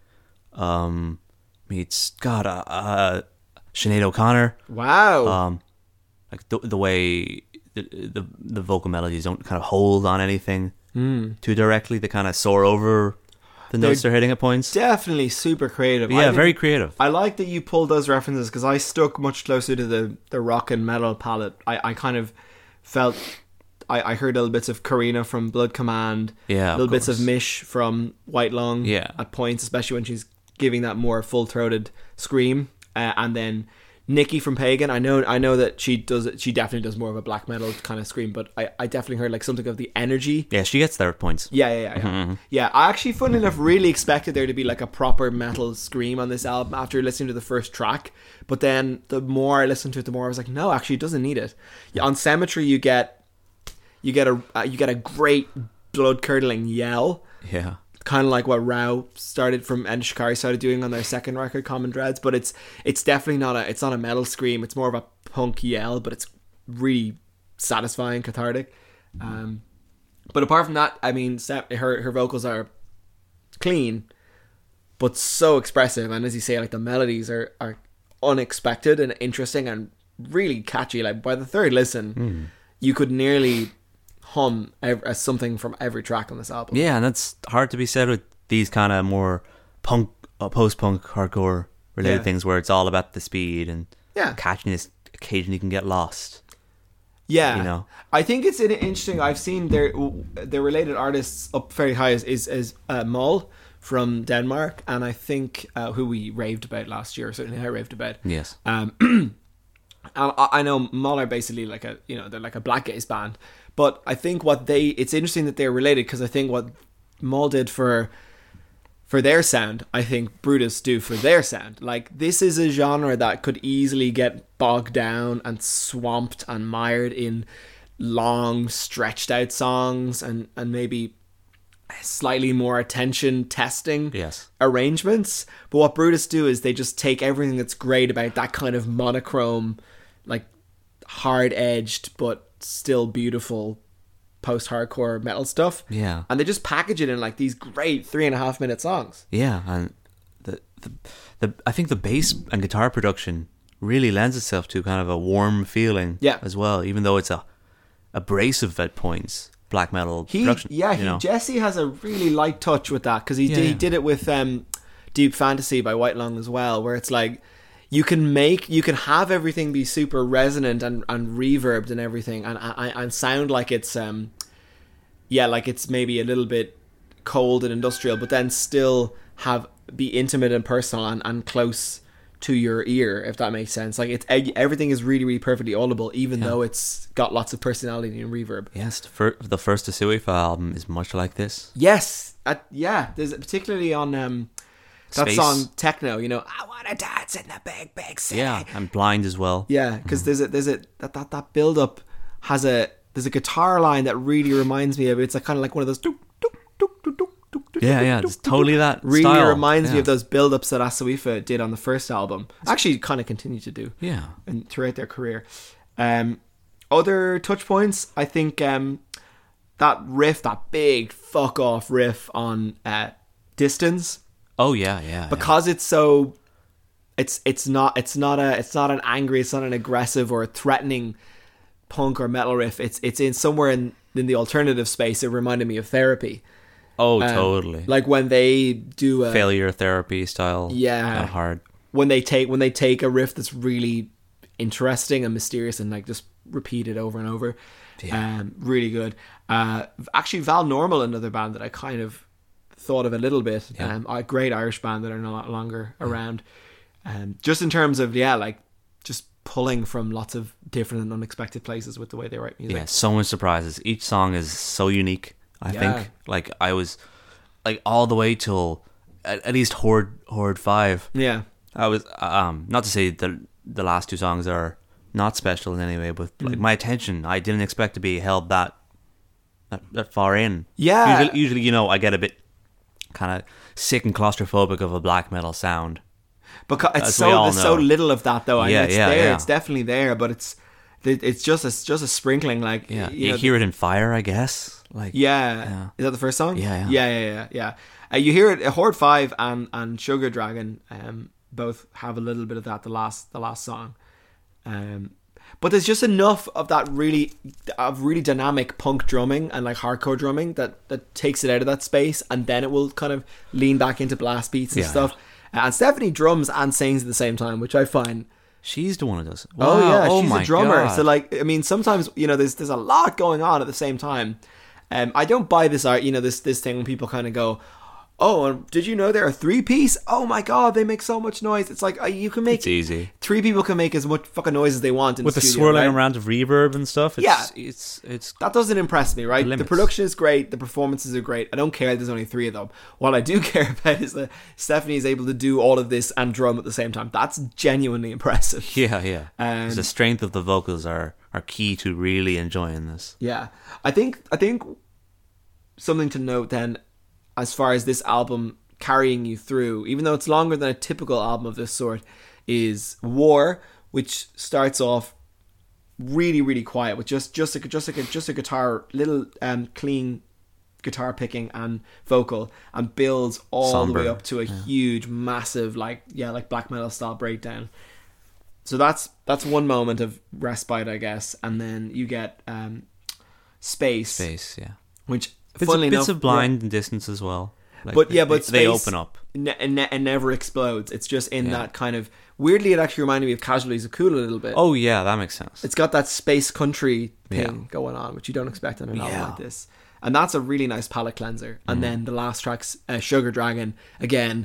um, meets God, uh, uh Sinead O'Connor. wow. Um, like the the way the, the the vocal melodies don't kind of hold on anything too directly. They kind of soar over the notes They're they're hitting at points. Definitely super creative. I Yeah, think- very creative. I like that you pulled those references because I stuck much closer to the, the rock and metal palette. I, I kind of felt I, I heard little bits of Karina from Blood Command, Yeah, of little bits of course. Mish from White Lung, Yeah. at points, especially when she's giving that more full throated scream, uh, and then Nikki from Pagan. I know I know that she does it. She definitely does more of a black metal kind of scream, but I, I definitely heard like something of the energy. Yeah, she gets there at points. Yeah, yeah, yeah. Yeah, Mm-hmm. yeah I actually, funnily enough, really expected there to be like a proper metal scream on this album after listening to the first track. But then the more I listened to it, the more I was like, no, actually, it doesn't need it. Yeah, on Cemetery, you get you get a uh, you get a great blood curdling yell, Yeah. kind of like what Rao started from and Shikari started doing on their second record, Common Dreads. But it's it's definitely not a it's not a metal scream. It's more of a punk yell, but it's really satisfying, cathartic. Um, but apart from that, I mean, Steph- her her vocals are clean, but so expressive, and as you say, like the melodies are are unexpected and interesting and really catchy. Like by the third listen, you could nearly hum ev- uh, something from every track on this album. Yeah, and that's hard to be said with these kind of more punk, uh, post-punk, hardcore related Yeah. things where it's all about the speed and Yeah. catchiness occasionally can get lost. Yeah, You know? I think it's an interesting. I've seen their their related artists up very high is is, is uh, Moll from Denmark, and I think uh, who we raved about last year. Certainly, I raved about. Yes. Um, and I, I know Moll are basically like a you know they're like a black gaze band, but I think what they it's interesting that they're related because I think what Moll did for for their sound, I think Brutus do for their sound. Like, this is a genre that could easily get bogged down and swamped and mired in long, stretched out songs and, and maybe slightly more attention testing Yes. arrangements. But what Brutus do is they just take everything that's great about that kind of monochrome, like hard-edged but still beautiful post-hardcore metal stuff. Yeah. And they just package it in like these great three and a half minute songs. Yeah, and the, the the I think the bass and guitar production really lends itself to kind of a warm feeling Yeah. as well, even though it's a abrasive at points black metal He, production. yeah, you he, know? Jesse has a really light touch with that because he, Yeah, did, he yeah. did it with um, Deep Fantasy by White Lung as well, where it's like you can make, you can have everything be super resonant and, and reverbed and everything and, and, and sound like it's, um, yeah, like it's maybe a little bit cold and industrial, but then still have be intimate and personal and, and close to your ear, if that makes sense. Like it's everything is really, really perfectly audible, even though it's got lots of personality and reverb. Yes, the, fir- the first Asuifa album is much like this. Yes, uh, yeah. There's particularly on um, that Space. song Techno. You know, I want to dance in the big, big city. Yeah, and Blind as well. yeah. Because there's a there's a that that that build up has a there's a guitar line that really reminds me of it's like kind of like one of those. Dook, dook, dook, dook, dook, dook, dook, Yeah, dook, yeah, dook, it's dook, totally dook. that Really style. reminds me Yeah. of those build ups that Asuifa did on the first album. Actually, kind of continue to do. Yeah. And throughout their career. Um, other touch points, I think um, that riff, that big fuck off riff on uh, Distance, Oh yeah, yeah. because it's so, it's it's not it's not a it's not an angry, it's not an aggressive or a threatening punk or metal riff. It's it's in somewhere in in the alternative space. It reminded me of Therapy. yeah. Oh, Um, totally. Like when they do a, Failure therapy style. Yeah. Kinda hard. when they take when they take a riff that's really interesting and mysterious and like just repeat it over and over. Yeah. Um, really good. Uh, actually, Val Normal, another band that I kind of thought of a little bit. Yeah. Um, a great Irish band that are no longer around. Um, just in terms of yeah, like just pulling from lots of different and unexpected places with the way they write music. Yeah, so many surprises. Each song is so unique. I Yeah. think. Like I was, like all the way till at, at least Horde Horde Five. Yeah. I was um not to say that the last two songs are not special in any way, but like Mm. my attention, I didn't expect to be held that that, that far in. Yeah. Usually, usually, you know, I get a bit kind of sick and claustrophobic of a black metal sound. Because it's As we so all there's so know. little of that though. I Yeah, mean, it's yeah, there. yeah. It's definitely there, but it's it's just a just a sprinkling. Like Yeah, you, you, know, hear it in Fire, I guess. Like Yeah. Yeah. Is that the first song? Yeah, yeah. yeah, yeah, yeah. yeah. Uh, you hear it. uh, Horde Five and and Sugar Dragon um, both have a little bit of that. The last the last song, um, but there's just enough of that really of really dynamic punk drumming and like hardcore drumming that that takes it out of that space, and then it will kind of lean back into blast beats and Yeah. stuff. Uh, and Stephanie drums and sings at the same time, which I find. she's the one who does. Oh Wow, yeah, oh she's my a drummer. God. So like, I mean, sometimes you know, there's there's a lot going on at the same time. Um, I don't buy this art. You know, this this thing when people kind of go, "Oh, and did you know they're a three piece? Oh my god, they make so much noise." It's like uh, you can make It's easy. Three people can make as much fucking noise as they want in With the the studio, swirling right? around of reverb and stuff. It's, Yeah. it's it's That doesn't impress me, right? The limits. production is great. The performances are great. I don't care. There's only three of them. What I do care about is that Stephanie is able to do all of this and drum at the same time. That's genuinely impressive. yeah, yeah. Um, the strength of the vocals are are key to really enjoying this. Yeah, I think I think something to note then, as far as this album carrying you through, even though it's longer than a typical album of this sort, is War, which starts off really really quiet with just just a just like a just a guitar, little um clean guitar picking and vocal, and builds all Somber, the way up to a huge, massive like yeah like black metal style breakdown. So that's that's one moment of respite, I guess, and then you get um, Space, Space, yeah. which Bits, funnily of, bits enough, of Blind and Distance as well. Like, but yeah, they- but they, they Space open up. ne- and, ne- and never explodes. It's just in Yeah. that kind of weirdly. It actually reminded me of Casualties of Cool a little bit. Oh yeah, that makes sense. It's got that space country thing Yeah. going on, which you don't expect in an album Yeah. like this. And that's a really nice palate cleanser. And then the last track's uh, Sugar Dragon, again,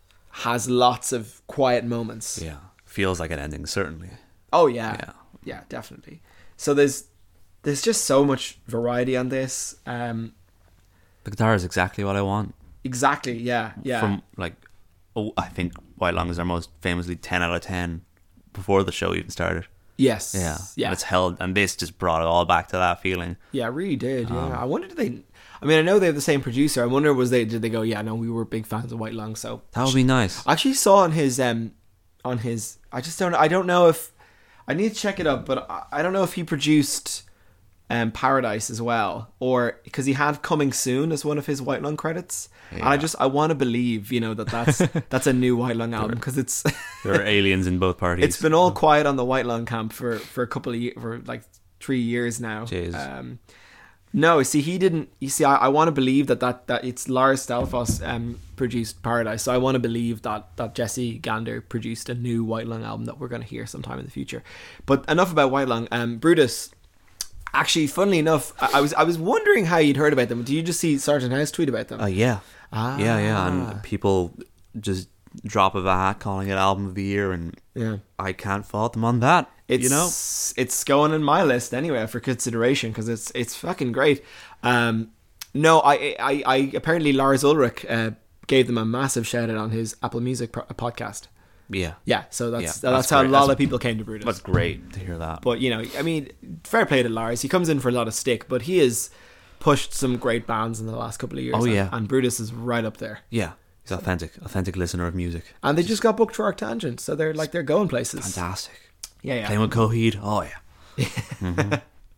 has lots of quiet moments. yeah, feels like an ending certainly. Oh, yeah. Yeah. Yeah, definitely. So there's there's just so much variety on this. Um, The guitar is exactly what I want. exactly. Yeah, yeah. From like, oh, I think White Lungs are most famously ten out of ten before the show even started. yes. Yeah, Yeah. And it's held, and this just brought it all back to that feeling. Yeah, it really did. Yeah, Um, I wonder did they. I mean, I know they have the same producer. I wonder was they did they go? Yeah, no, we were big fans of White Lung. So That would be nice. I actually saw on his um on his. I just don't. I don't know if I need to check it up, but I, I don't know if he produced um Paradise as well, or because he had Coming Soon as one of his White Lung credits. And I Yeah. just I want to believe you know that that's that's a new White Lung album because it's There are aliens in both parties. it's been all quiet on the White Lung camp for for a couple of years, for like three years now. Jeez. Um, no, see, he didn't. You see, I, I want to believe that, that that it's Lars Stalfos um produced Paradise, so I want to believe that that Jesse Gander produced a new White Lung album that we're going to hear sometime in the future. But enough about White Lung. Um, Brutus. Actually, funnily enough, I, I was I was wondering how you'd heard about them. Do you just see Sergeant House tweet about them? Uh, yeah. Ah. Yeah, yeah. And people just drop of a hat calling it album of the year, and Yeah. I can't fault them on that. It's you know? it's going in my list anyway for consideration because it's it's fucking great. Um, no, I, I I apparently Lars Ulrich uh, gave them a massive shout out on his Apple Music pro- podcast. Yeah. Yeah, so that's Yeah, that's, that's how great. a lot That's- of people came to Brutus. That's great to hear that. But you know, I mean, fair play to Lars. He comes in for a lot of stick, but he has pushed some great bands in the last couple of years. Oh, and- yeah. and Brutus is right up there. yeah, he's authentic, authentic listener of music. And they just got booked for Arctangent, so they're like they're going places. Fantastic. Yeah, yeah. Playing with Coheed. Oh yeah.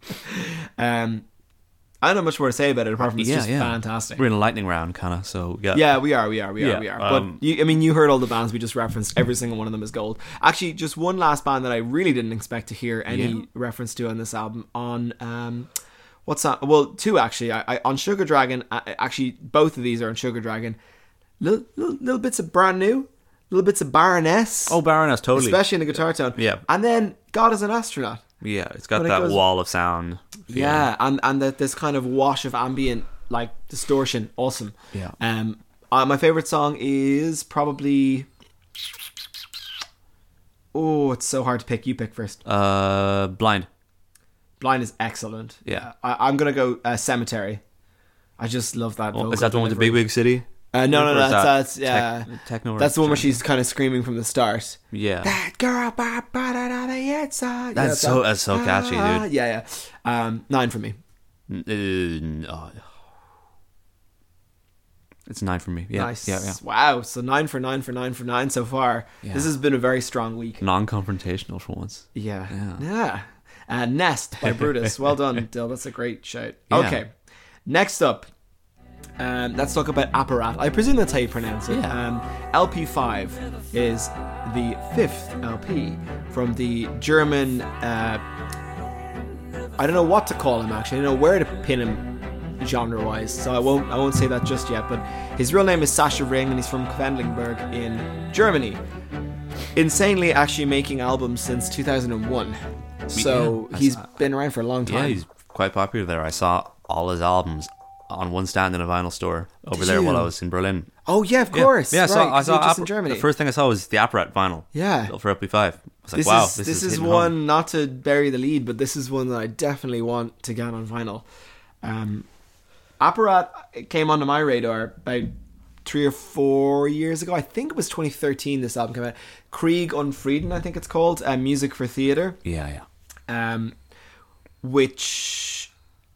Um, I don't know much more to say about it apart from it's yeah, just yeah. fantastic. We're in a lightning round, kind of. So yeah. Yeah, we are, we are, we are, Yeah, we are. um, But you, I mean, you heard all the bands we just referenced. Every single one of them is gold. Actually, just one last band that I really didn't expect to hear any Yeah. reference to on this album. On um, what's that? Well, two actually. I, I on Sugar Dragon. I, actually, both of these are on Sugar Dragon. Little, little, little bits of brand new, little bits of Baroness. Oh, Baroness, totally. especially in the guitar tone. Yeah. and then God is an Astronaut. Yeah, it's got When it that goes- wall of sound. feeling. Yeah, and and that this kind of wash of ambient like distortion, awesome. Yeah. Um, uh, my favorite song is probably. Oh, it's so hard to pick. You pick first. Uh, Blind. Blind is excellent. Yeah. I, I'm gonna go uh, Cemetery. I just love that. Oh, vocal is that the one with the delivery. big, big city? Uh, no, no, Or no. is That's, that that's yeah. tech- techno. or That's the one where something? she's kind of screaming from the start. Yeah. That girl, ba, ba, da, da, da, inside. That's Yeah, so- that- that's so catchy, ah, dude. Yeah, yeah. Um, nine for me. Uh, oh. It's nine for me. Yeah. Nice. Yeah, yeah. Wow. So nine for nine for nine for nine so far. Yeah. This has been a very strong week. Non-confrontational for once. Yeah. Yeah. Yeah. Uh, Nest by Brutus. Well done, Dill. That's a great shout. Yeah. Okay. Next up, um, let's talk about Apparat. I presume that's how you pronounce it. Yeah. Um, L P five is the fifth L P from the German. Uh, I don't know what to call him actually. I don't know where to pin him genre-wise, so I won't. I won't say that just yet. But his real name is Sascha Ring, and he's from Quedlinburg in Germany. Insanely, actually making albums since two thousand one. So Yeah, I he's saw- been around for a long time. Yeah, he's quite popular there. I saw all his albums on one stand in a vinyl store over Did there you? while I was in Berlin. Oh yeah, of course. Yeah, I saw. Right, I 'cause saw you're just in Appar- Germany. The first thing I saw was the Apparat vinyl. Yeah. for L P five. I was like, this wow, is this, this is, hitting one home. not to bury the lead, but this is one that I definitely want to get on vinyl. Um, Apparat came onto my radar about three or four years ago. I think it was twenty thirteen. This album came out. Krieg und Frieden, I think it's called. Uh, Music for Theatre. Yeah, yeah. Um, which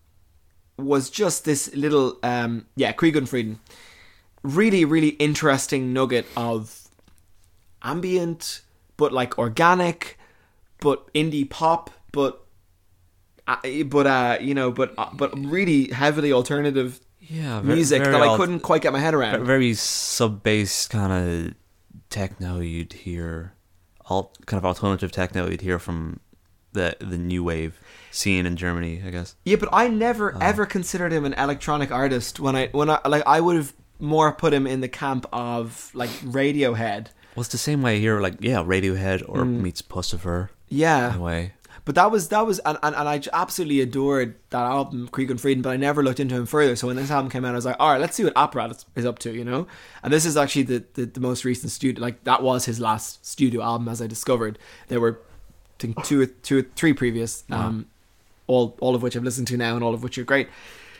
was just this little um, yeah, Krieg und Frieden. Really, really interesting nugget of ambient, but like organic, but indie pop, but uh, but uh, you know, but uh, but really heavily alternative Yeah, ve- music very that I alt- couldn't quite get my head ve- around. Very sub bass kind of techno you'd hear, alt kind of alternative techno you'd hear from the the new wave scene in Germany, I guess. Yeah, but I never ever considered him an electronic artist. When I when I like I would have more put him in the camp of like Radiohead. Well, it's the same way here, like yeah, Radiohead or Mm. meets Pussifer Yeah. in a way. But that was that was and, and, and I absolutely adored that album, Krieg und Frieden, but I never looked into him further. So when this album came out, I was like, all right, let's see what Apparat is, is up to, you know? And this is actually the, the, the most recent studio, like that was his last studio album, as I discovered. There were I think two or two or three previous, um, all all of which I've listened to now and all of which are great.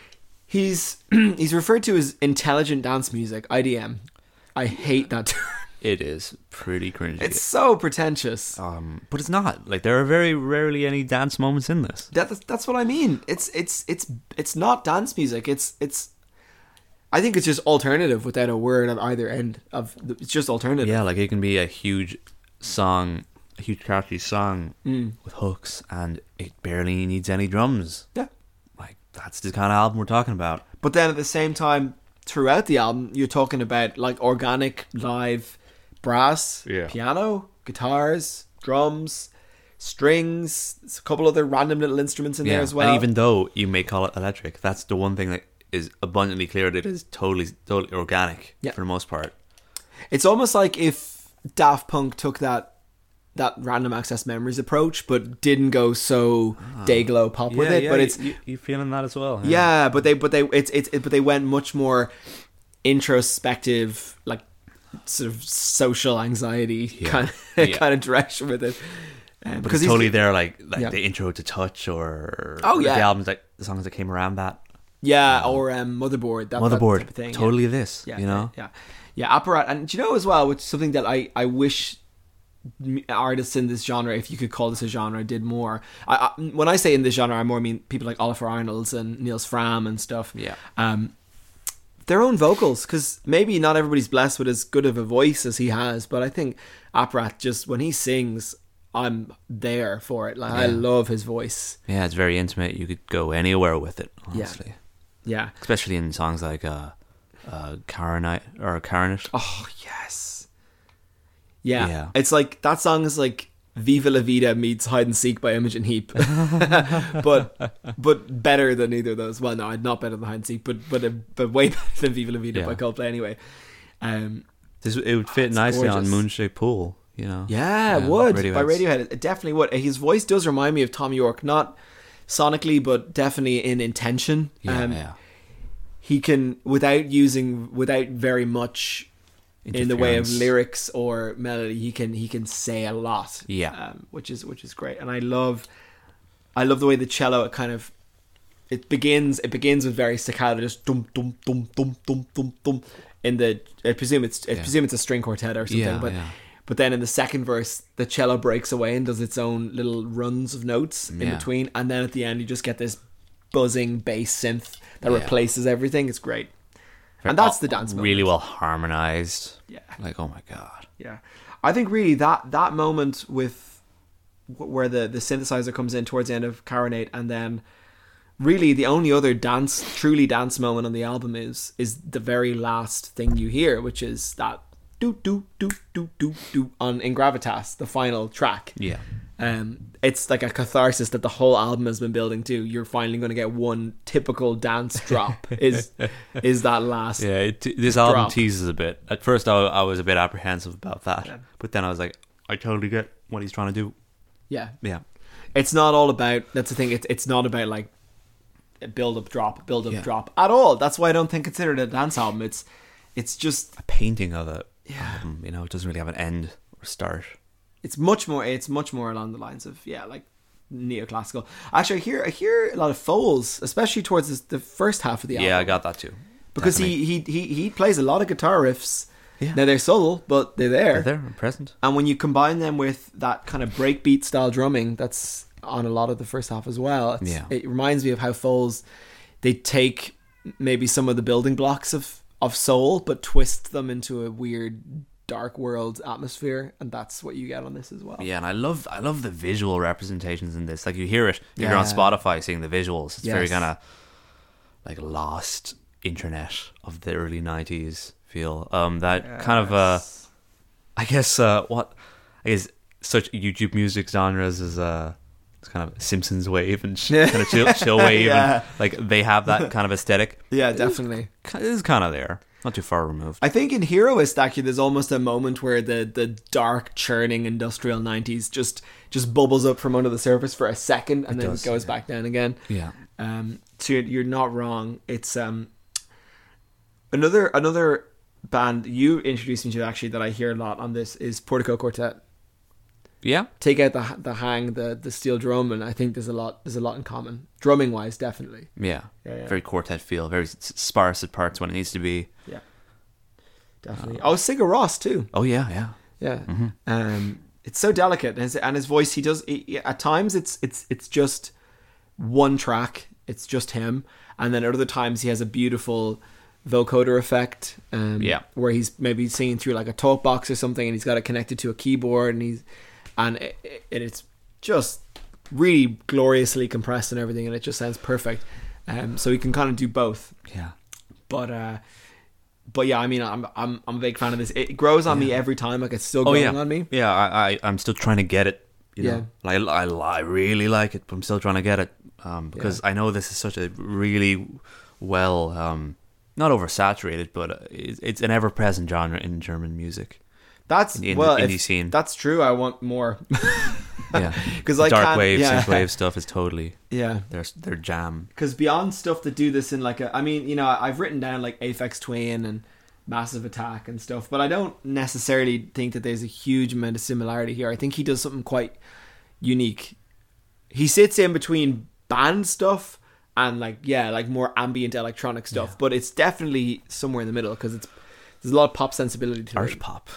He's he's referred to as intelligent dance music, I D M. I hate that term. It is pretty cringy. It's so pretentious. um, but it's not. Like, there are very rarely any dance moments in this. That, that's what I mean. It's it's it's it's not dance music. It's it's. I think it's just alternative without a word at either end of. The, it's just alternative. Yeah, like it can be a huge song, a huge catchy song Mm. with hooks, and it barely needs any drums. Yeah. Like, that's the kind of album we're talking about. But then at the same time, throughout the album, you're talking about like organic live brass, Yeah. piano, guitars, drums, strings. There's a couple other random little instruments in there as well. And even though you may call it electric, that's the one thing that is abundantly clear that it is totally, totally organic Yeah. for the most part. It's almost like if Daft Punk took that that random access memories approach, but didn't go so Dayglow pop with it. But it's you, you feeling that as well? yeah, but they but they it's it's it, but they went much more introspective, like sort of social anxiety Yeah. kind of Yeah. kind of direction with it. Um, Because he's- totally there, like like Yeah. the intro to Touch, or Oh, or yeah. the albums, like the songs that came around that. yeah, or um, Motherboard, that, that Motherboard, type of thing. yeah. totally this, Yeah, you know. yeah, yeah, Apparat, and do you know as well, which is something that I I wish m- artists in this genre, if you could call this a genre, did more. I, I when I say in this genre, I more mean people like Oliver Arnolds and Niels Fram and stuff. Yeah. Um, their own vocals, because maybe not everybody's blessed with as good of a voice as he has, but I think Apparat, just when he sings, I'm there for it. Like I Yeah. love his voice. Yeah, it's very intimate. You could go anywhere with it, honestly. Yeah. Especially in songs like uh, uh, Karenite or Karenet. Oh yes. Yeah. Yeah. It's like that song is like Viva La Vida meets Hide and Seek by Imogen Heap, but but better than either of those. Well, no, not better than Hide and Seek, but but uh, but way better than Viva La Vida Yeah. by Coldplay anyway. Um, This it would fit it's nicely gorgeous. on Moonshake Pool, you know. yeah, it Yeah, would by Radiohead's- Radiohead. It definitely would. His voice does remind me of Tom York, not sonically, but definitely in intention. Yeah, um, yeah. He can, without using, without very much in the way of Interference. lyrics or melody, he can he can say a lot. Yeah. um, which is which is great, and I love, I love the way the cello it kind of, it begins it begins with very staccato, just dum dum dum dum dum dum dum. In the, I presume it's I Yeah. presume it's a string quartet or something, Yeah, but yeah. but then in the second verse, the cello breaks away and does its own little runs of notes in Yeah. between, and then at the end you just get this buzzing bass synth that Yeah. replaces everything. It's great. And that's the dance moment. Really well harmonized. Yeah. Like, oh my god. Yeah, I think really that that moment with wh- where the the synthesizer comes in towards the end of Caronate, and then really the only other dance, truly dance moment on the album is is the very last thing you hear, which is that do do do do do do on In Gravitas, the final track. Yeah. Um, it's like a catharsis that the whole album has been building to. You're finally going to get one typical dance drop. Is is that last? Yeah, it, this album Drop. teases a bit. At first, I, I was a bit apprehensive about that, Yeah. but then I was like, I totally get what he's trying to do. Yeah. Yeah, It's not all about. That's the thing. It's it's not about like build up drop build up Yeah. drop at all. That's why I don't think consider it a dance album. It's it's just a painting of it. Yeah. album, you know, it doesn't really have an end or start. it's much more it's much more along the lines of yeah like neoclassical. Actually, I hear I hear a lot of Foles, especially towards this, the first half of the album. Yeah, I got that too. because he, he he he plays a lot of guitar riffs. Yeah. Now they're subtle, but they're there. They're there and present. And when you combine them with that kind of breakbeat style drumming that's on a lot of the first half as well, it's, Yeah. it reminds me of how Foles, they take maybe some of the building blocks of, of soul, but twist them into a weird dark world atmosphere, and that's what you get on this as well. Yeah, and I love I love the visual representations in this. Like, you hear it, if you're on Yeah. Spotify seeing the visuals. It's very Yes. kind of like lost internet of the early nineties feel. Um, that kind of uh, I guess uh, what I guess such YouTube music genres as uh, it's kind of Simpsons wave and sh- kind of chill, chill wave, Yeah. and like they have that kind of aesthetic. Yeah, definitely. It is kind of there, not too far removed. I think in Heroist, actually, there's almost a moment where the, the dark, churning industrial nineties just just bubbles up from under the surface for a second, and It then does, goes yeah. back down again. Yeah. Um, so you're, you're not wrong. It's um another another band you introduced me to actually that I hear a lot on this is Portico Quartet. Yeah. Take out the the hang, the the steel drum, and I think there's a lot there's a lot in common. Drumming wise, definitely. Yeah. Yeah, yeah. Very quartet feel, very s- sparse at parts when it needs to be. Yeah, definitely. Oh, Sigur Rós too. Oh yeah, yeah. Yeah, um, it's so delicate, and his, and his voice. He does he, at times. It's it's it's just one track. It's just him, and then at other times he has a beautiful vocoder effect. Um, Yeah. where he's maybe singing through like a talk box or something, and he's got it connected to a keyboard, and he's and it, it, it's just really gloriously compressed and everything, and it just sounds perfect. Um, so he can kind of do both. Yeah. But uh, but yeah, I mean, I'm I'm I'm a big fan of this. It grows on me every time. Like it's still Oh growing yeah. on me. Yeah, I, I I'm still trying to get it. You Yeah. know? Like I, I really like it, but I'm still trying to get it. Um, because I know this is such a really well, um, not oversaturated, but uh, it's, it's an ever-present genre in German music. That's In the well, indie if scene. That's true. I want more. Yeah, because I dark can't, wave, yeah, synth wave stuff is totally yeah. their their jam. Because beyond stuff that do this in like a, I mean, you know, I've written down like Aphex Twin and Massive Attack and stuff, but I don't necessarily think that there's a huge amount of similarity here. I think he does something quite unique. He sits in between band stuff and like yeah, like more ambient electronic stuff, Yeah. but it's definitely somewhere in the middle because it's there's a lot of pop sensibility to Art it. pop.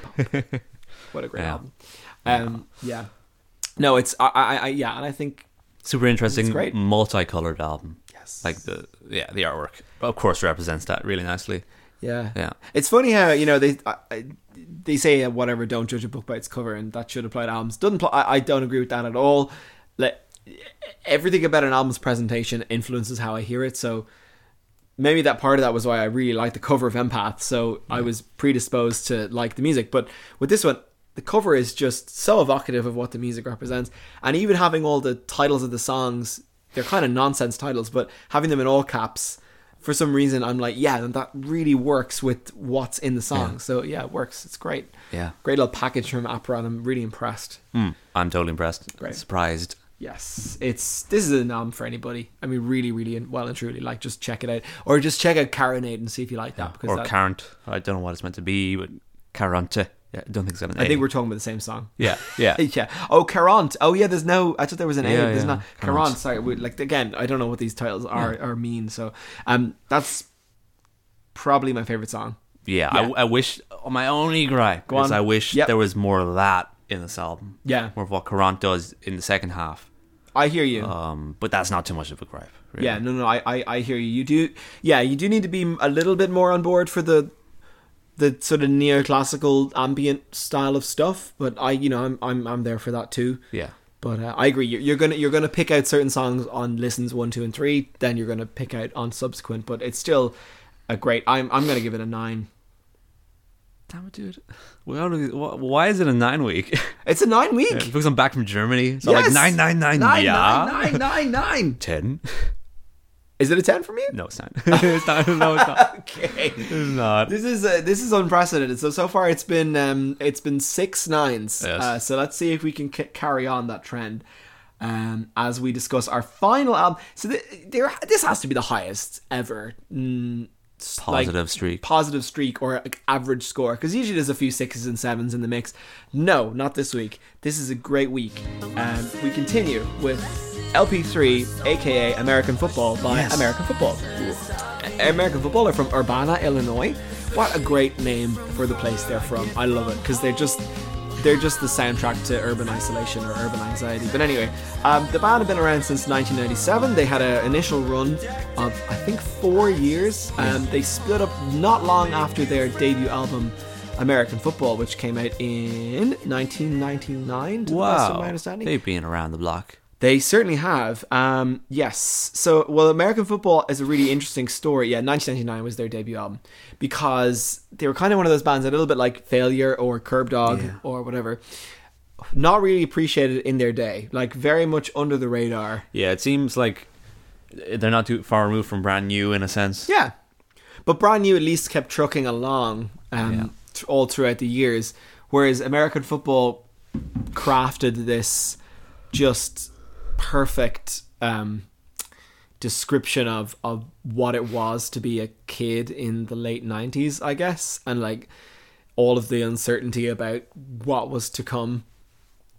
What a great Yeah. album. Um, yeah. No, it's I, I, I, yeah, and I think Super interesting, It's great. multicolored album. yes, Like the yeah, the artwork of course represents that really nicely. yeah, Yeah. It's funny how you know they I, I- they say uh, whatever, don't judge a book by its cover, and that should apply to albums. Doesn't pl- I, I don't agree with that at all. Like everything about an album's presentation influences how I hear it. So maybe that part of that was why I really liked the cover of Empath. So I was predisposed to like the music. But with this one, the cover is just so evocative of what the music represents, and even having all the titles of the songs, they're kind of nonsense titles, but having them in all caps. For some reason, I'm like, yeah, that really works with what's in the song. Yeah. So yeah, it works. It's great. Yeah. Great little package from Opera, and I'm really impressed. Mm, I'm totally impressed. Great. Surprised. Yes, it's this is an album for anybody. I mean, really, really well and truly. Like, just check it out, or just check out Caronade and see if you like that. Because Or that, Carant. I don't know what it's meant to be, but Carante. Yeah, I don't think it's got an A. I think we're talking about the same song. Yeah, yeah. yeah. Oh, Carant. Oh, yeah. There's no. I thought there was an A. Yeah, There's yeah. not. Carant. Carant. Sorry. We, like again, I don't know what these titles are or mean. So, um, that's probably my favorite song. Yeah, Yeah. I, I wish. Oh, my only gripe Go is on. I wish Yep. there was more of that in this album. Yeah, More of what Carant does in the second half. I hear you. Um, but that's not too much of a gripe. Really. Yeah, no, no, I, I, I hear you. You do, yeah, you do need to be a little bit more on board for the, the sort of neoclassical ambient style of stuff. But I, you know, I'm, I'm, I'm there for that too. Yeah. But uh, I agree. You're, you're gonna, you're gonna pick out certain songs on listens one, two, and three. Then you're gonna pick out on subsequent. But it's still a great. I'm, I'm gonna give it a nine. Damn it, dude. Well, wh- why is it a nine week? It's a nine week. Yeah, because I'm back from Germany. So Yes! like nine, nine, nine, Nine, yeah. nine, nine, nine, nine. Ten? Is it a ten from you? No, it's not. it's not. No, it's not. Okay. It's not. This is uh, this is unprecedented. So so far it's been um, it's been six nines. Yes. Uh, so let's see if we can c- carry on that trend um, as we discuss our final album. So th- there, this has to be the highest ever mm, s- like, Positive streak. positive streak or like, average score, because usually there's a few sixes and sevens in the mix. No, not this week. This is a great week. Um, we continue with L P three, aka American Football by Yes. American Football. American Football are from Urbana, Illinois. What a great name for the place they're from. I love it because they're just they're just the soundtrack to urban isolation or urban anxiety. But anyway, um, the band have been around since nineteen ninety-seven. They had an initial run of I think four years. Um, they split up not long after their debut album American Football, which came out in nineteen ninety-nine. To the best of Wow. my understanding. They've been around the block. They certainly have. Um, yes. So, well, American Football is a really interesting story. Yeah, nineteen ninety-nine was their debut album because they were kind of one of those bands, a little bit like Failure or Curb Dog Yeah. or whatever. Not really appreciated in their day, like very much under the radar. Yeah, it seems like they're not too far removed from Brand New in a sense. Yeah. But Brand New at least kept trucking along um, Yeah. th- all throughout the years, whereas American Football crafted this just perfect um, description of, of what it was to be a kid in the late nineties, I guess, and like all of the uncertainty about what was to come.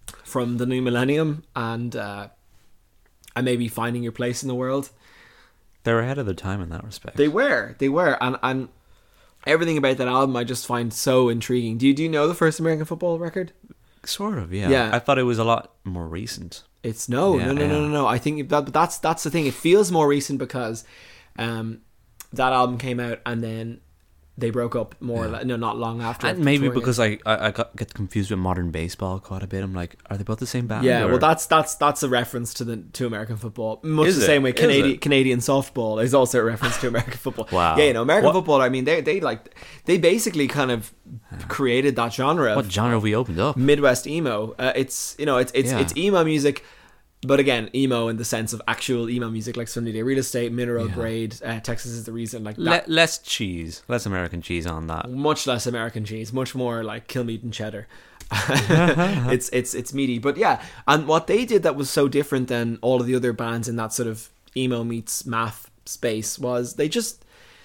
from the new millennium, and uh, and maybe finding your place in the world. They're ahead of their time in that respect. They were, they were, and and everything about that album I just find so intriguing. Do you do you know the first American football record? Sort of, yeah. Yeah. I thought it was a lot more recent. It's no, Yeah, no, no, no, yeah. no, no. I think that, but that's that's the thing. It feels more recent because um, that album came out and then they broke up more. Yeah. Like, no, not long after. And after maybe touring. because I, I, I got get confused with modern baseball quite a bit. I'm like, are they both the same band? yeah, or- well, that's that's that's a reference to the to American football, much Is the it? same way Is Canadian it? Canadian softball is also a reference to American football. Wow. Yeah, you know, American What- football. I mean, they they like they basically kind of created that genre. what Of genre have we opened up? Midwest emo. Uh, it's you know it's it's Yeah. it's emo music, but again emo in the sense of actual emo music like Sunday Day Real Estate, Mineral Yeah. Grade, uh, Texas is the Reason, like Le- that. less cheese, less American cheese on that. Much less American cheese, much more like kill meat and cheddar. it's it's it's meaty, but yeah. And what they did that was so different than all of the other bands in that sort of emo meets math space was they just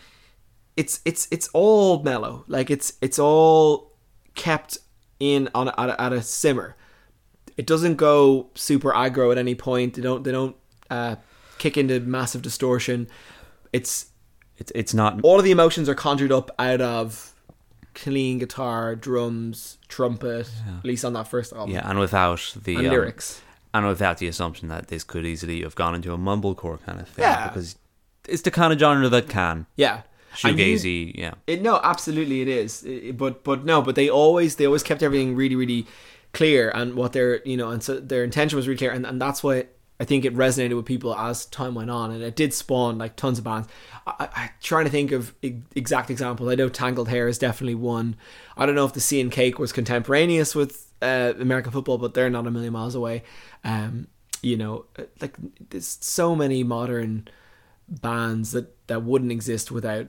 it's it's it's all mellow, like it's it's all kept in on a, at, a, at a simmer. It doesn't go super aggro at any point. They don't they don't uh, kick into massive distortion. It's It's it's not. all of the emotions are conjured up out of clean guitar, drums, trumpet, at least on that first album. Yeah, and without the And um, lyrics. and without the assumption that this could easily have gone into a mumblecore kind of thing. Yeah. because it's the kind of genre that can Yeah. And you- shoegazy. Yeah, It, no, absolutely it is. It- but but no, but they always they always kept everything really really clear, and what their you know and so their intention was really clear, and, and that's why I think it resonated with people as time went on, and it did spawn like tons of bands. I, I, I'm trying to think of e- exact examples. I know Tangled Hair is definitely one. I don't know if the Sea and Cake was contemporaneous with uh, American football, but they're not a million miles away. Um, you know, like there's so many modern bands that that wouldn't exist without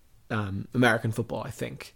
um, American football, I think,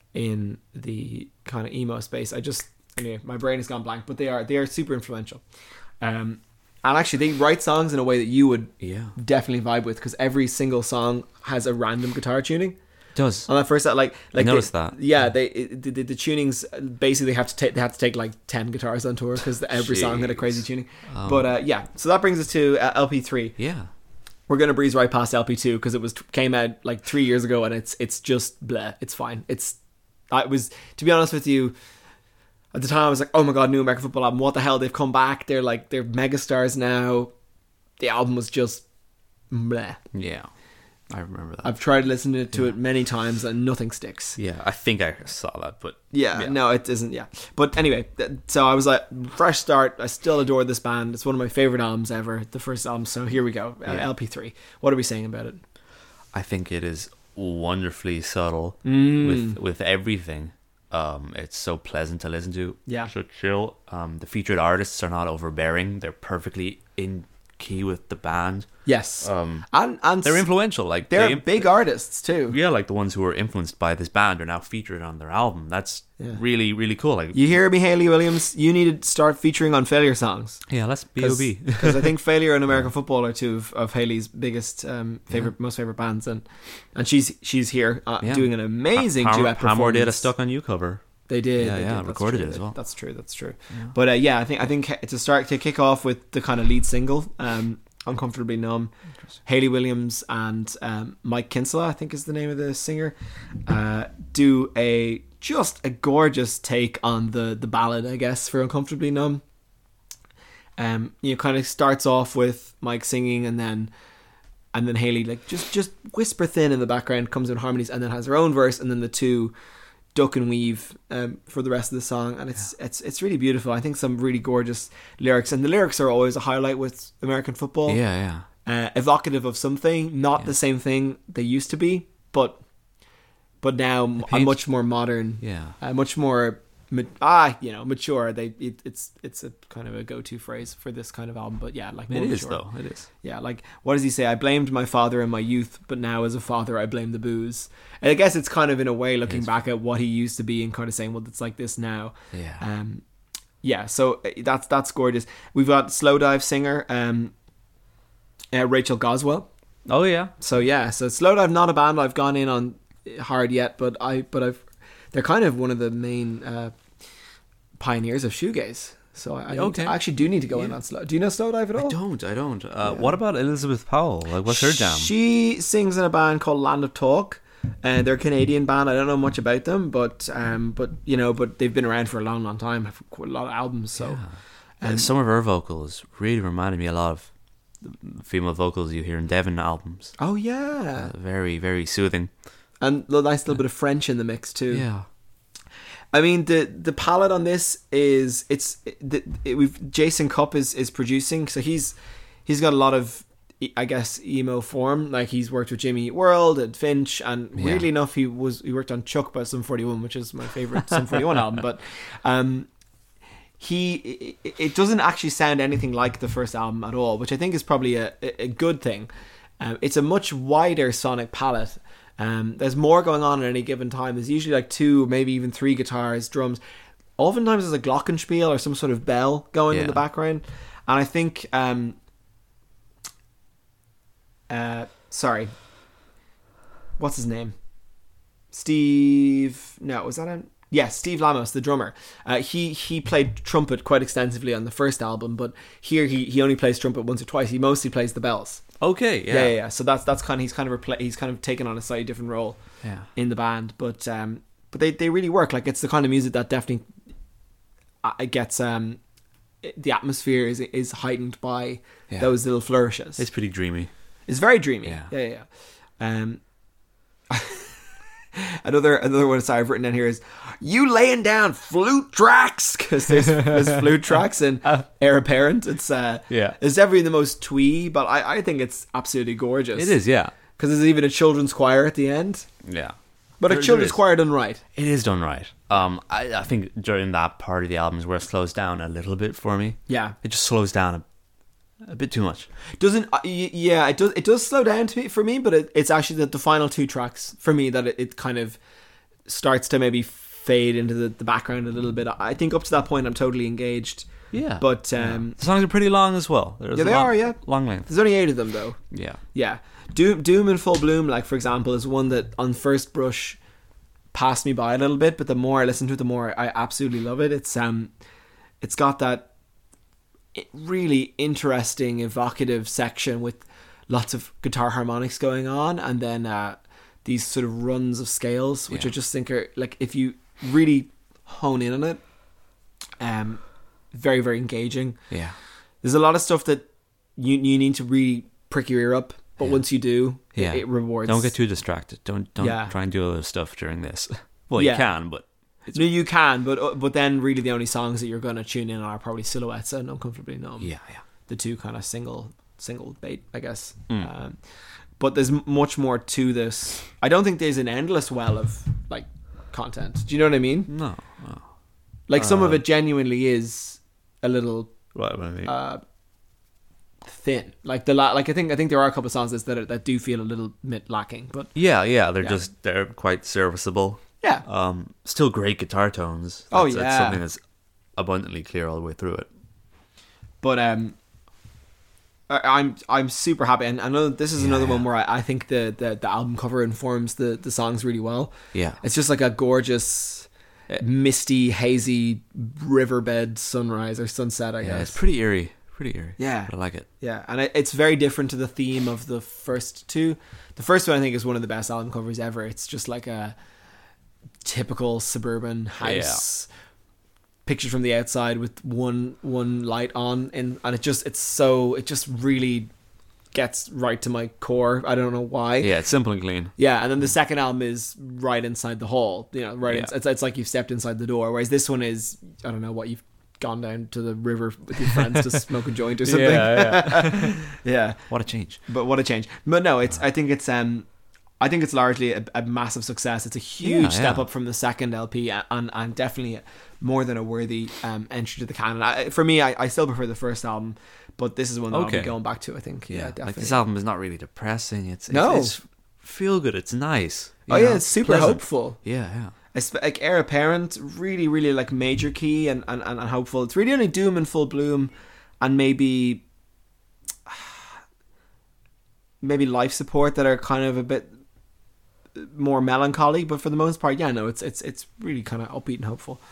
in the kind of emo space. I just anyway, my brain has gone blank, but they are they are super influential. Um, and actually, they write songs in a way that you would yeah, definitely vibe with, because every single song has a random guitar tuning. it does. On that first set, like like they- noticed that. Yeah, they it, the, the, the tunings basically have to take they have to take like ten guitars on tour because every song had a crazy Jeez. tuning. Um, but uh, yeah, so that brings us to uh, L P three. Yeah, We're gonna breeze right past L P two because it was came out like three years ago, and it's it's just bleh. It's fine. It's I was to be honest with you, at the time I was like, oh my god, new American football album. What the hell? They've come back. They're like they're megastars now. The album was just bleh. yeah, I remember that. I've tried listening to it many times and nothing sticks. yeah, I think I saw that, but Yeah, no, it isn't. Yeah, but anyway, th- so I was like, fresh start. I still adore this band. It's one of my favorite albums ever. The first album. So here we go. Uh, Yeah. L P three. What are we saying about it? I think it is wonderfully subtle Mm. with with everything. Um, it's so pleasant to listen to. Yeah. so chill. Um, the featured artists are not overbearing. They're perfectly in key with the band. Yes, Um, and and they're influential. Like They're they, big artists too. Yeah, like the ones who were influenced by this band are now featured on their album. That's Yeah. really really cool. Like You hear me, Hayley Williams? You need to start featuring on Failure songs. yeah, let's B O B. Because I think Failure and American Football are two of, of Haley's biggest um, favorite, most favorite bands, and and she's she's here uh, Yeah. doing an amazing Paramore, duet performance. Paramore did a Stuck on You cover. They did. Yeah, they yeah, did. That's recorded true. it as well. That's true. That's true. But uh, yeah, I think I think to start to kick off with the kind of lead single, um, "Uncomfortably Numb," Hayley Williams and um, Mike Kinsella, I think is the name of the singer, uh, do a just a gorgeous take on the the ballad, I guess, for "Uncomfortably Numb." Um, you know, kind of starts off with Mike singing, and then and then Hayley like just just whisper thin in the background, comes in harmonies, and then has her own verse, and then the two duck and weave um, for the rest of the song, and it's it's it's really beautiful. I think some really gorgeous lyrics, and the lyrics are always a highlight with American football. Yeah, yeah. Uh, evocative of something, not Yeah. the same thing they used to be, but but now a paint- much more modern, Yeah. uh, much more ma- ah you know mature. They it, it's it's a kind of a go-to phrase for this kind of album, but yeah, like It more is mature. though. It is. Yeah, like what does he say? I blamed my father in my youth, but now as a father, I blame the booze. And I guess it's kind of in a way looking It's- back at what he used to be and kind of saying, well, it's like this now. Yeah. Um, yeah. So uh, that's that's gorgeous. We've got Slow Dive singer, um, uh, Rachel Goswell. Oh yeah. So yeah, so Slow Dive, not a band I've gone in on hard yet, but I but I've they're kind of one of the main uh, pioneers of shoegaze. So I, I, need Okay. to- I actually do need to go in Yeah. on Slow. Do you know Slowdive at all? I don't. I don't. Uh, What about Elizabeth Powell? Like, what's her jam? She sings in a band called Land of Talk, and they're a Canadian band. I don't know much about them, but um, but you know, but they've been around for a long, long time. Have quite a lot of albums. So And some of her vocals really reminded me a lot of the female vocals you hear in Devon albums. oh yeah, Uh, very, very soothing. and a nice little bit of French in the mix too. Yeah. I mean, the the palette on this is it's the it, we've Jason Cupp is is producing, so he's he's got a lot of, I guess, emo form. Like, he's worked with Jimmy Eat World and Finch, and Yeah. weirdly enough, he was he worked on Chuck by Sum forty-one, which is my favorite Sum forty-one album. But um, he it, it doesn't actually sound anything like the first album at all, which I think is probably a a good thing. Um, it's a much wider sonic palette. Um, there's more going on at any given time. There's usually like two, maybe even three guitars, drums. Oftentimes there's a glockenspiel or some sort of bell going in Yeah. the background. And I think, um, uh, sorry, what's his name? Steve, no, was that him? Yeah, Steve Lamos, the drummer. Uh, he he played trumpet quite extensively on the first album, but here he, he only plays trumpet once or twice. He mostly plays the bells. Okay. Yeah, Yeah. yeah, yeah. So that's that's kind of he's kind of repla- he's kind of taken on a slightly different role Yeah. in the band, but um, but they, they really work. Like, it's the kind of music that definitely uh, it gets um, it- the atmosphere is is heightened by Yeah. those little flourishes. It's pretty dreamy. It's very dreamy. Yeah. Yeah, yeah. yeah. Um, another another one I've written down here is, you laying down flute tracks, because there's, there's flute tracks in Heir Apparent. It's uh, Yeah. it's definitely the most twee, but I, I think it's absolutely gorgeous. It is, yeah. because there's even a children's choir at the end. Yeah. But a There- children's there is. choir done right. It is done right. Um, I, I think during that part of the album is where it slows down a little bit for me. Yeah. It just slows down a, a bit too much. Doesn't uh, y- yeah it does it does slow down to me for me, but it, it's actually the, the final two tracks for me that it, it kind of starts to maybe fade into the, the background a little bit. I think up to that point I'm totally engaged. Yeah. But um, The songs are pretty long as well. There's Yeah, a they long, are, yeah. Long length. there's only eight of them though. Yeah. Yeah, Doom Doom in Full Bloom, like, for example, is one that on first brush passed me by a little bit, but the more I listen to it, the more I absolutely love it. It's um, it's got that really interesting, evocative section with lots of guitar harmonics going on, and then uh, these sort of runs of scales, which Yeah. I just think are, like, if you really hone in on it, um, very very engaging. Yeah. There's a lot of stuff that you you need to really prick your ear up, but Yeah. once you do, Yeah. it, it rewards. Don't get too distracted. Don't don't Yeah. try and do other stuff during this. Well, Yeah. you can, but No, you can, but uh, but then really the only songs that you're going to tune in on are probably Silhouettes and Uncomfortably Numb. yeah, yeah. The two kind of single single bait, I guess. Mm. Um, but there's m- much more to this. I don't think there's an endless well of, like, content. Do you know what I mean? No. no. Like, some of Uh, it genuinely is a little What, what I mean? uh, thin. Like the la- like I think I think there are a couple of songs that are, that do feel a little bit lacking, but yeah, yeah. They're yeah. just they're quite serviceable. yeah. Um, still great guitar tones. Oh, That's- that's yeah. something that's abundantly clear all the way through it. But um, I- I'm I'm super happy, and I know this is Yeah, another yeah. one where I, I think the, the the album cover informs the the songs really well. Yeah. It's just like a gorgeous, misty, hazy riverbed sunrise or sunset, I Yeah, guess. it's pretty eerie. Pretty eerie. Yeah. But I like it. Yeah, and it, it's very different to the theme of the first two. The first one I think is one of the best album covers ever. It's just like a typical suburban house, pictured from the outside with one one light on, and and it just it's so it just really gets right to my core. I don't know why. Yeah, it's simple and clean. Yeah, and then the second album is right inside the hall. You know, right. Yeah. In, it's it's like you've stepped inside the door. Whereas this one is, I don't know what, you've gone down to the river with your friends to smoke a joint or something. yeah. Yeah, What a change. but what a change. But no, it's I think it's um I think it's largely a, a massive success. It's a huge Yeah, step yeah. up from the second L P, and and definitely more than a worthy um, entry to the canon. I, for me, I, I still prefer the first album, but this is one that I'll Okay. be going back to, I think. Yeah, Yeah, definitely. like this album is not really depressing. It's, it's No. it's feel good. It's nice. you oh yeah, know, it's super pleasant. hopeful. Yeah, yeah. It's like Heir Apparent, really, really like major key and, and, and hopeful. It's really only Doom in Full Bloom and maybe maybe Life Support that are kind of a bit more melancholy, but for the most part, yeah, no, it's it's it's really kind of upbeat and hopeful.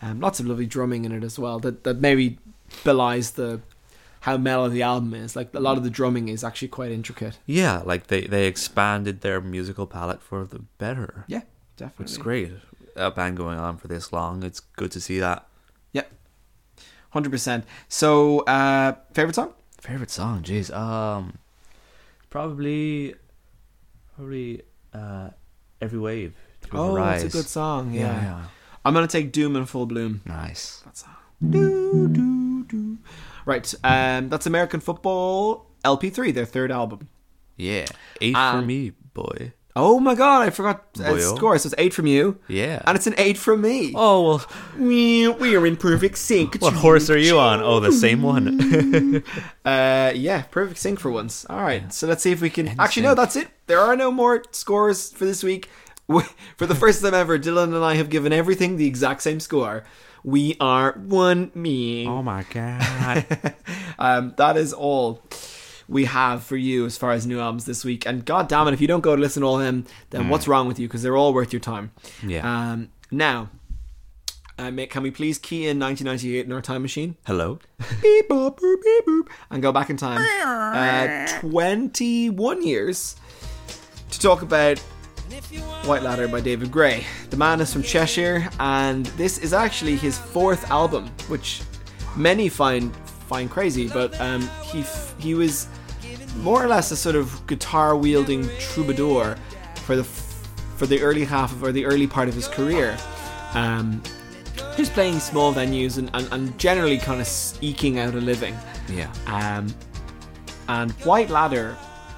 Um, lots of lovely drumming in it as well. That that maybe belies the how mellow the album is. Like a lot of the drumming is actually quite intricate. Yeah, like they, they expanded their musical palette for the better. Yeah, definitely. Which is great. A band going on for this long, it's good to see that. Yeah, one hundred percent. So, uh, favorite song? Favorite song, jeez. Um, probably, probably uh, Every Wave. To Oh, Rise. it's a good song. Yeah. Yeah, yeah. I'm gonna take Doom in Full Bloom. Nice. That song. Do, do, do. Right. Um, that's American Football L P three, their third album. Yeah. Eight Um, for me, boy. Oh my god, I forgot uh, Boyo. score. So it's eight from you. Yeah. And it's an eight from me. Oh, well, We, we are in perfect sync. what horse are you on? Oh, the same one. Uh, yeah, perfect sync for once. All right, so let's see if we can. In Actually, no, sync. that's it. There are no more scores for this week. We- For the first time ever, Dylan and I have given everything the exact same score. We are one me. Oh, my God. Um, that is all we have for you as far as new albums this week. And god damn it, if you don't go to listen to all of them, then what's wrong with you? Because they're all worth your time. Yeah. Um, now, uh, ma- can we please key in nineteen ninety-eight in our time machine? Hello? Beep boop boop beep boop, and go back in time uh, twenty-one years to talk about White Ladder by David Gray. The man is from Cheshire, and this is actually his fourth album, which many find find crazy. But um, he f- he was more or less a sort of guitar wielding troubadour for the f- for the early half of or the early part of his career. Um, just playing small venues and, and, and generally kind of eking out a living. Yeah. Um, and White Ladder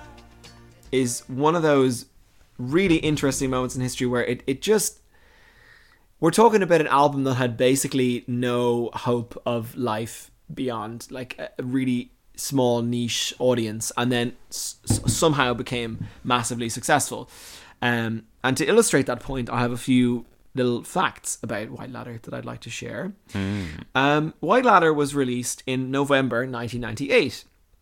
is one of those really interesting moments in history where it, it just... We're talking about an album that had basically no hope of life beyond like a really small niche audience, and then s- somehow became massively successful. Um, and to illustrate that point, I have a few little facts about White Ladder that I'd like to share. Mm. Um, White Ladder was released in November nineteen ninety-eight.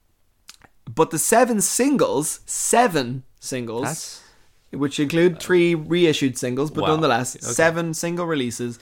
But the seven singles, seven singles, That's... which include three reissued singles, but Wow. nonetheless, Okay. seven single releases,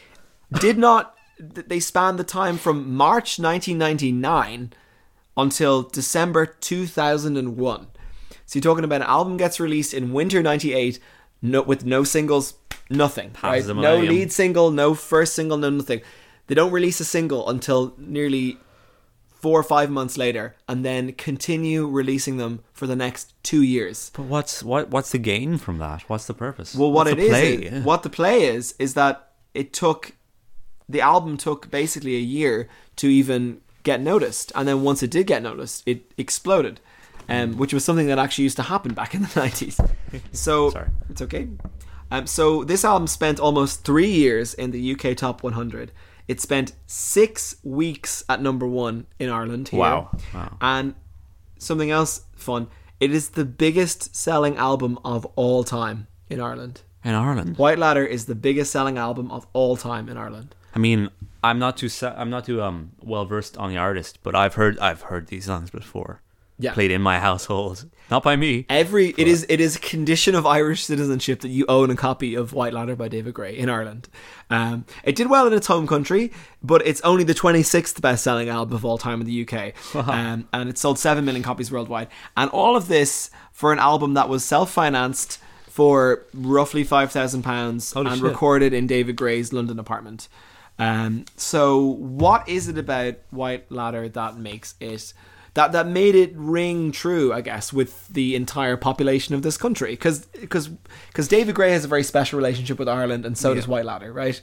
did not, they spanned the time from March nineteen ninety-nine until December two thousand one. So you're talking about an album gets released in winter ninety-eight, no, with no singles, nothing. Right? the No millennium. lead single, no first single, no nothing. They don't release a single until nearly four or five months later, and then continue releasing them for the next two years. But what's what? What's the gain from that? What's the purpose? Well, what What's it the is, play? is- Yeah. what the play is, is that it took, the album took basically a year to even get noticed, and then once it did get noticed, it exploded, um, which was something that actually used to happen back in the nineties. So Sorry. it's okay. Um, so this album spent almost three years in the U K Top one hundred. It spent six weeks at number one in Ireland here. Wow. Wow. And something else fun, it is the biggest selling album of all time in Ireland. In Ireland. White Ladder is the biggest selling album of all time in Ireland. I mean, I'm not too sa- I'm not too um well versed on the artist, but I've heard I've heard these songs before. Yeah. Played in my household, not by me. Every it is it is a condition of Irish citizenship that you own a copy of White Ladder by David Gray in Ireland. Um, it did well in its home country, but it's only the twenty-sixth best-selling album of all time in the U K, um, and it sold seven million copies worldwide. And all of this for an album that was self-financed for roughly five thousand pounds Holy and shit. recorded in David Gray's London apartment. Um, so, what is it about White Ladder that makes it? That, that made it ring true, I guess, with the entire population of this country. Because because David Gray has a very special relationship with Ireland, and so does Yeah. White Ladder, right?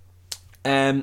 Um,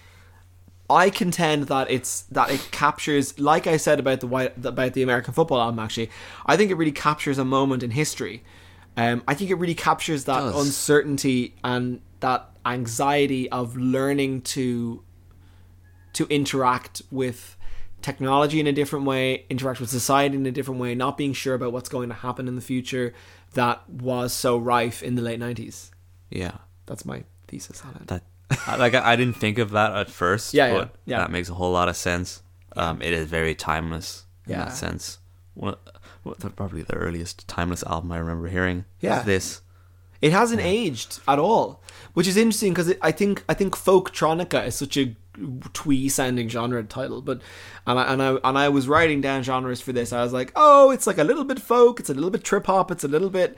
I contend that it's that it captures, like I said about the white about the American Football album. Actually, I think it really captures a moment in history. Um, I think it really captures that does. uncertainty and that anxiety of learning to to interact with technology in a different way, interact with society in a different way, not being sure about what's going to happen in the future, that was so rife in the late nineties. Yeah. That's my thesis on it. That I- like I I didn't think of that at first, Yeah, yeah, but yeah. that makes a whole lot of sense. Um, it is very timeless in Yeah. that sense. One, well, the- probably the earliest timeless album I remember hearing. Yeah. is this. It hasn't aged at all, which is interesting because I think I think folktronica is such a twee sounding genre title, but and I, and I and I was writing down genres for this. I was like, oh, it's like a little bit folk, it's a little bit trip hop, it's a little bit,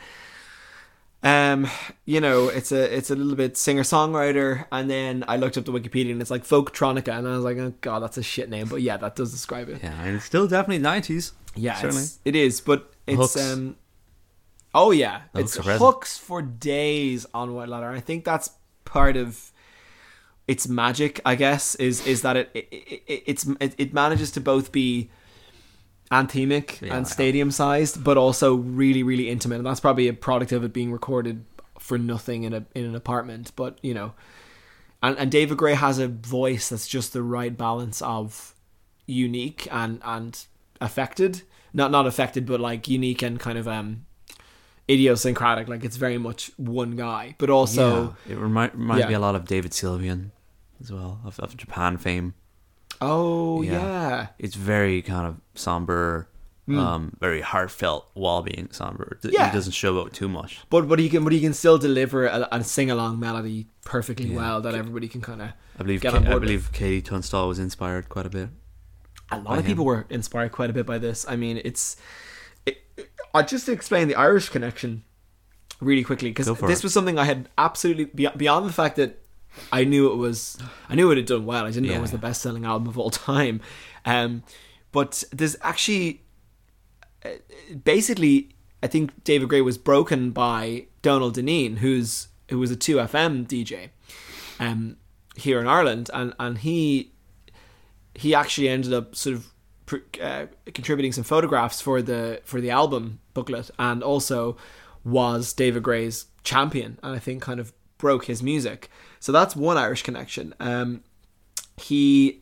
um, you know, it's a it's a little bit singer songwriter. And then I looked up the Wikipedia and it's like folktronica, and I was like, oh god, that's a shit name, but yeah, that does describe it. Yeah, and it's still definitely nineties. Yeah, certainly. it's, it is, but it's Hooks. um, oh yeah, The it's hooks are present. hooks for days on White Ladder. I think that's part of its magic, I guess, is is that it it it, it's, it, it manages to both be anthemic Yeah, and yeah. stadium sized, but also really really intimate, and that's probably a product of it being recorded for nothing in a in an apartment. But you know, and and David Gray has a voice that's just the right balance of unique and and affected, not not affected, but like unique and kind of um idiosyncratic. Like it's very much one guy, but also Yeah, it remi- reminds Yeah. me a lot of David Sylvian as well, of, of Japan fame. oh Yeah. yeah, It's very kind of somber, um, very heartfelt while being somber. It Yeah. doesn't show out too much. but but he can but he can still deliver a, a sing along melody perfectly Yeah. well that everybody can kind of I believe get Ka- on board I with. believe Katie Tunstall was inspired quite a bit. A lot by of people him. were inspired quite a bit by this. I mean, it's it, it, I just to explain the Irish connection really quickly, because Go for this it. was something I had absolutely be- beyond the fact that I knew it was I knew it had done well. I didn't know Yeah. it was the best selling album of all time. Um, but there's actually uh, basically I think David Gray was broken by Donald Deneen, who's who was a two F M D J, um, here in Ireland, and and he. He actually ended up sort of uh, contributing some photographs for the for the album booklet, and also was David Gray's champion, and I think kind of broke his music. So that's one Irish connection. Um, he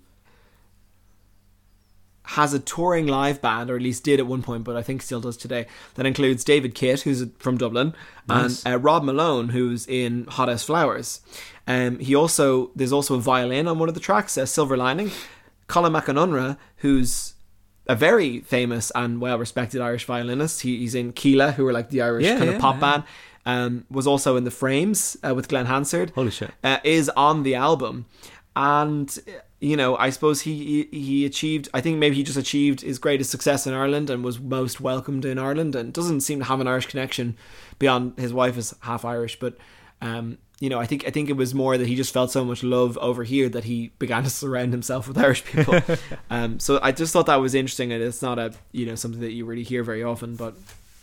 has a touring live band, or at least did at one point, but I think still does today, that includes David Kitt, who's from Dublin, Nice. and uh, Rob Malone, who's in Hot as Flowers. Um, he also there's also a violin on one of the tracks, uh, Silver Lining. Colin McAnunra, who's a very famous and well-respected Irish violinist. He, he's in Keela, who are like the Irish Yeah, kind of yeah, pop yeah. band. Um, was also in The Frames uh, with Glenn Hansard. Holy shit. Uh, is on the album. And, you know, I suppose he, he he achieved, I think maybe he just achieved his greatest success in Ireland and was most welcomed in Ireland, and doesn't seem to have an Irish connection beyond his wife is half Irish. But, um, you know, I think I think it was more that he just felt so much love over here that he began to surround himself with Irish people. um, so I just thought that was interesting, and it's not a you know something that you really hear very often. But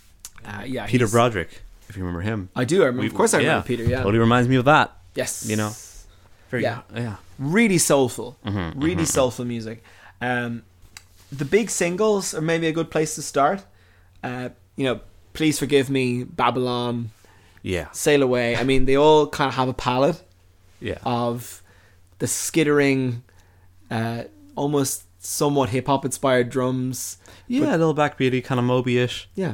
uh, yeah, Peter he's- Broderick, if you remember him. I do. I remember, We- of course, I remember Peter. Yeah, Totally reminds me of that. yes, You know? Very, Yeah. yeah. really soulful, Mm-hmm, really soulful music. Um, the big singles are maybe a good place to start. Uh, you know, Please Forgive Me, Babylon, Yeah. Sail Away. I mean, they all kind of have a palette Yeah. of the skittering, uh, almost somewhat hip hop inspired drums. yeah, a little backbeaty, kind of Moby-ish. Yeah,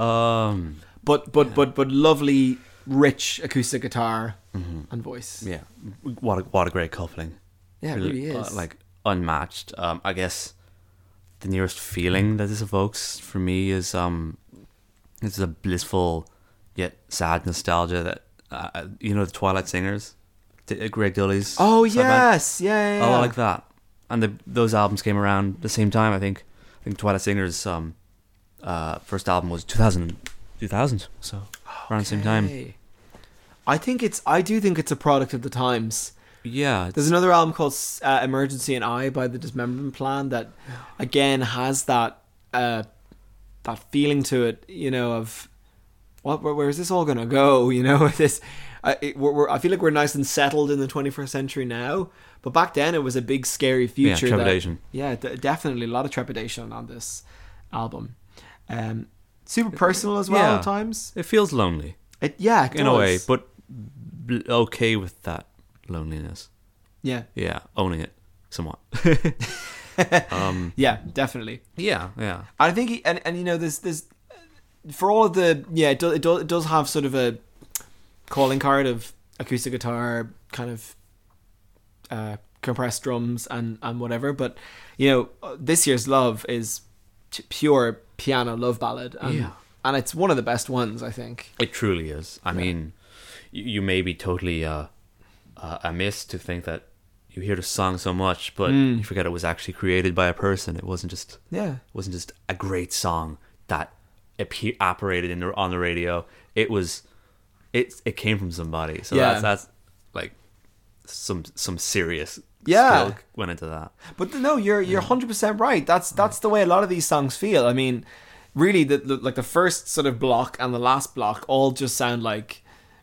Um, but but but but lovely, rich acoustic guitar and voice. yeah. What a, what a great coupling. Yeah, it really uh, is. like, unmatched. Um, I guess the nearest feeling that this evokes for me is um, it's a blissful yet sad nostalgia that, uh, you know, the Twilight Singers, D- uh, Greg Dully's. Oh side band? yes, yeah, yeah, Oh, yeah. like that. And the, those albums came around the same time. I think. I think Twilight Singers' um, uh, first album was two thousand, two thousand so around the same time. Okay. I think it's. I do think it's a product of the times. Yeah, it's- There's another album called uh, Emergency and I by the Dismemberment Plan that, again, has that uh, that feeling to it. You know, of what? Where, where is this all gonna go? You know, this. I, it, we're, we're, I feel like we're nice and settled in the twenty-first century now, but back then it was a big scary future. Yeah, that- trepidation. yeah, d- definitely a lot of trepidation on this album. Um, super personal as well Yeah. at times. it feels lonely It, yeah, it in a way, does. but b- okay with that loneliness. yeah, Yeah, owning it somewhat. um, yeah, definitely. yeah, yeah, I think, he, and and you know, there's there's for all of the yeah, it does it does, it does have sort of a calling card of acoustic guitar, kind of uh, compressed drums and and whatever. But you know, this year's Love is t- pure piano love ballad, and, Yeah. and it's one of the best ones, I think. it truly is. I mean, you, you may be totally uh, uh, amiss to think that you hear the song so much, but Mm. you forget it was actually created by a person. It wasn't just Yeah. it wasn't just a great song that appear, operated in the, on the radio. It was it it came from somebody. So Yeah. that's that's like some some serious Yeah. skill went into that. But no, you're you're one hundred percent right. That's that's the way a lot of these songs feel. I mean, really, the, the like the first sort of block and the last block all just sound like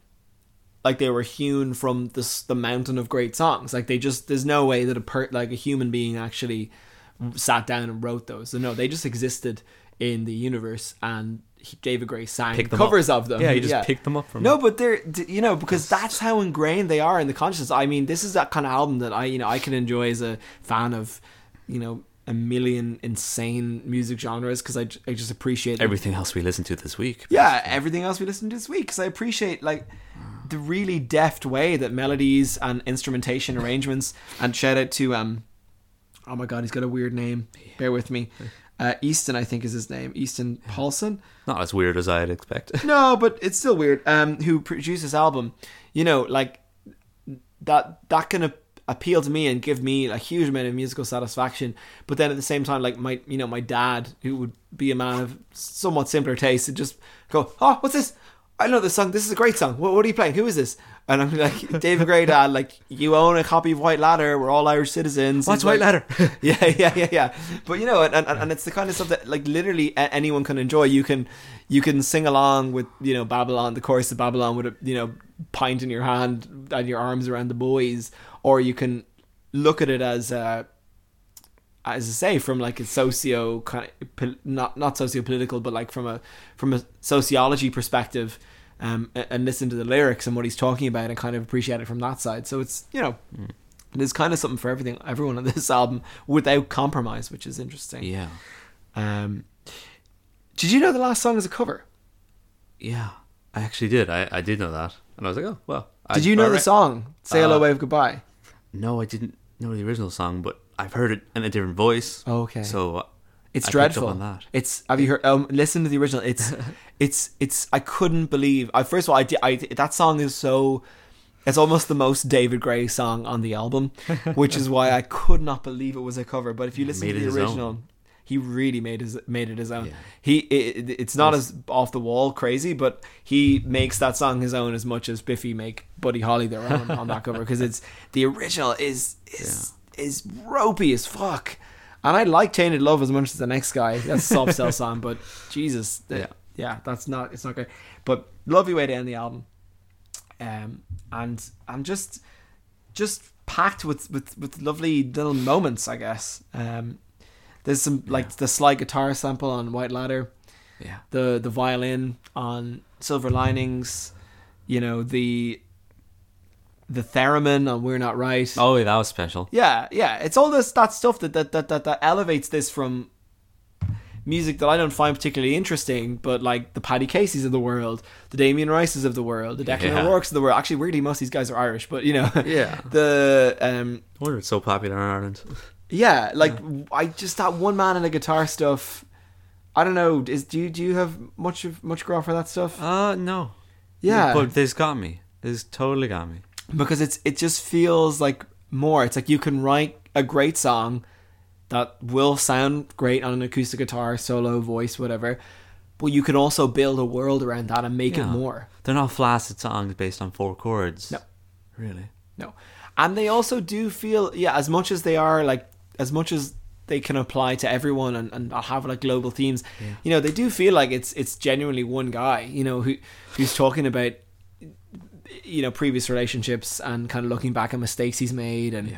like they were hewn from this the mountain of great songs. Like they just there's no way that a per like a human being actually sat down and wrote those. So no, they just existed in the universe, and he, David Gray sang Picked them covers up. of them. Yeah, he just picked them up from No, but they're d- you know because that's how ingrained they are in the consciousness. I mean, this is that kind of album that I you know I can enjoy as a fan of you know a million insane music genres because I, j- I just appreciate them. Everything else we listened to this week. Yeah, everything else we listened to this week because I appreciate like the really deft way that melodies and instrumentation arrangements. And shout out to um, oh my god, he's got a weird name. Bear with me. Uh, Easton, I think is his name. Easton Paulson. Not as weird as I'd expect. No, but it's still weird. Um, who produced this album? You know, like that. That can ap- appeal to me and give me a huge amount of musical satisfaction. But then at the same time, like my, you know, my dad, who would be a man of somewhat simpler taste, would just go, "Oh, what's this? I know this song. This is a great song. What, what are you playing? Who is this?" And I'm like, "David Gray, Dad. Like, you own a copy of White Ladder. We're all Irish citizens." What's He's White like- Ladder? yeah, yeah, yeah, yeah. But you know, and, and and it's the kind of stuff that like literally a- anyone can enjoy. You can you can sing along with you know Babylon, the chorus of Babylon, with a you know pint in your hand and your arms around the boys, or you can look at it as uh, as I say from like a socio kind of pol- not not socio political, but like from a from a sociology perspective. Um, a- and listen to the lyrics and what he's talking about and kind of appreciate it from that side. So it's, you know, Mm. there's kind of something for everything, everyone on this album without compromise, which is interesting. Yeah. Um, did you know the last song is a cover? Yeah. I actually did. I, I did know that. And I was like, oh, well. Did I, you know the alright. song, Say Hello, Uh, Wave Goodbye? No, I didn't know the original song, but I've heard it in a different voice. Okay. So uh, It's I picked up dreadful. on that. It's, have you heard, um, listen to the original. It's, it's, it's, I couldn't believe, I, first of all, I, did- I, that song is so, it's almost the most David Gray song on the album, which is why I could not believe it was a cover. But if you listen Made to it the his original, own. he really made his made it his own. Yeah. He it, it's not as off the wall crazy, but he makes that song his own as much as Biffy make Buddy Holly their own on that cover because it's the original is is is ropey as fuck. And I like Tainted Love as much as the next guy. That's a soft cell song, but Jesus, the- Yeah. yeah, that's not it's not great. But lovely way to end the album. Um, and I'm just just packed with, with, with lovely little moments, I guess. Um, there's some like the slight guitar sample on White Ladder, Yeah. the the violin on Silver Linings, you know the the theremin on We're Not Right. Oh, yeah, that was special. Yeah, yeah, it's all this that stuff that that that that, that elevates this from music that I don't find particularly interesting, but like the Paddy Caseys of the world, the Damien Rices of the world, the Declan Yeah. O'Rourke's of the world. Actually, weirdly, most of these guys are Irish, but you know, Yeah. the um, I wonder it's so popular in Ireland. yeah, like I just that one man and a guitar stuff. I don't know. Is do you do you have much of much graph for that stuff? Uh, no. Yeah, But this got me. This totally got me. because it's it just feels like more. It's like you can write a great song that will sound great on an acoustic guitar, solo, voice, whatever, but you can also build a world around that and make it Yeah. more. They're not flaccid songs based on four chords. No. Really? No. And they also do feel, yeah, as much as they are like, as much as they can apply to everyone and, and have like global themes, you know, they do feel like it's it's genuinely one guy, you know, who who's talking about, you know, previous relationships and kind of looking back at mistakes he's made and Yeah.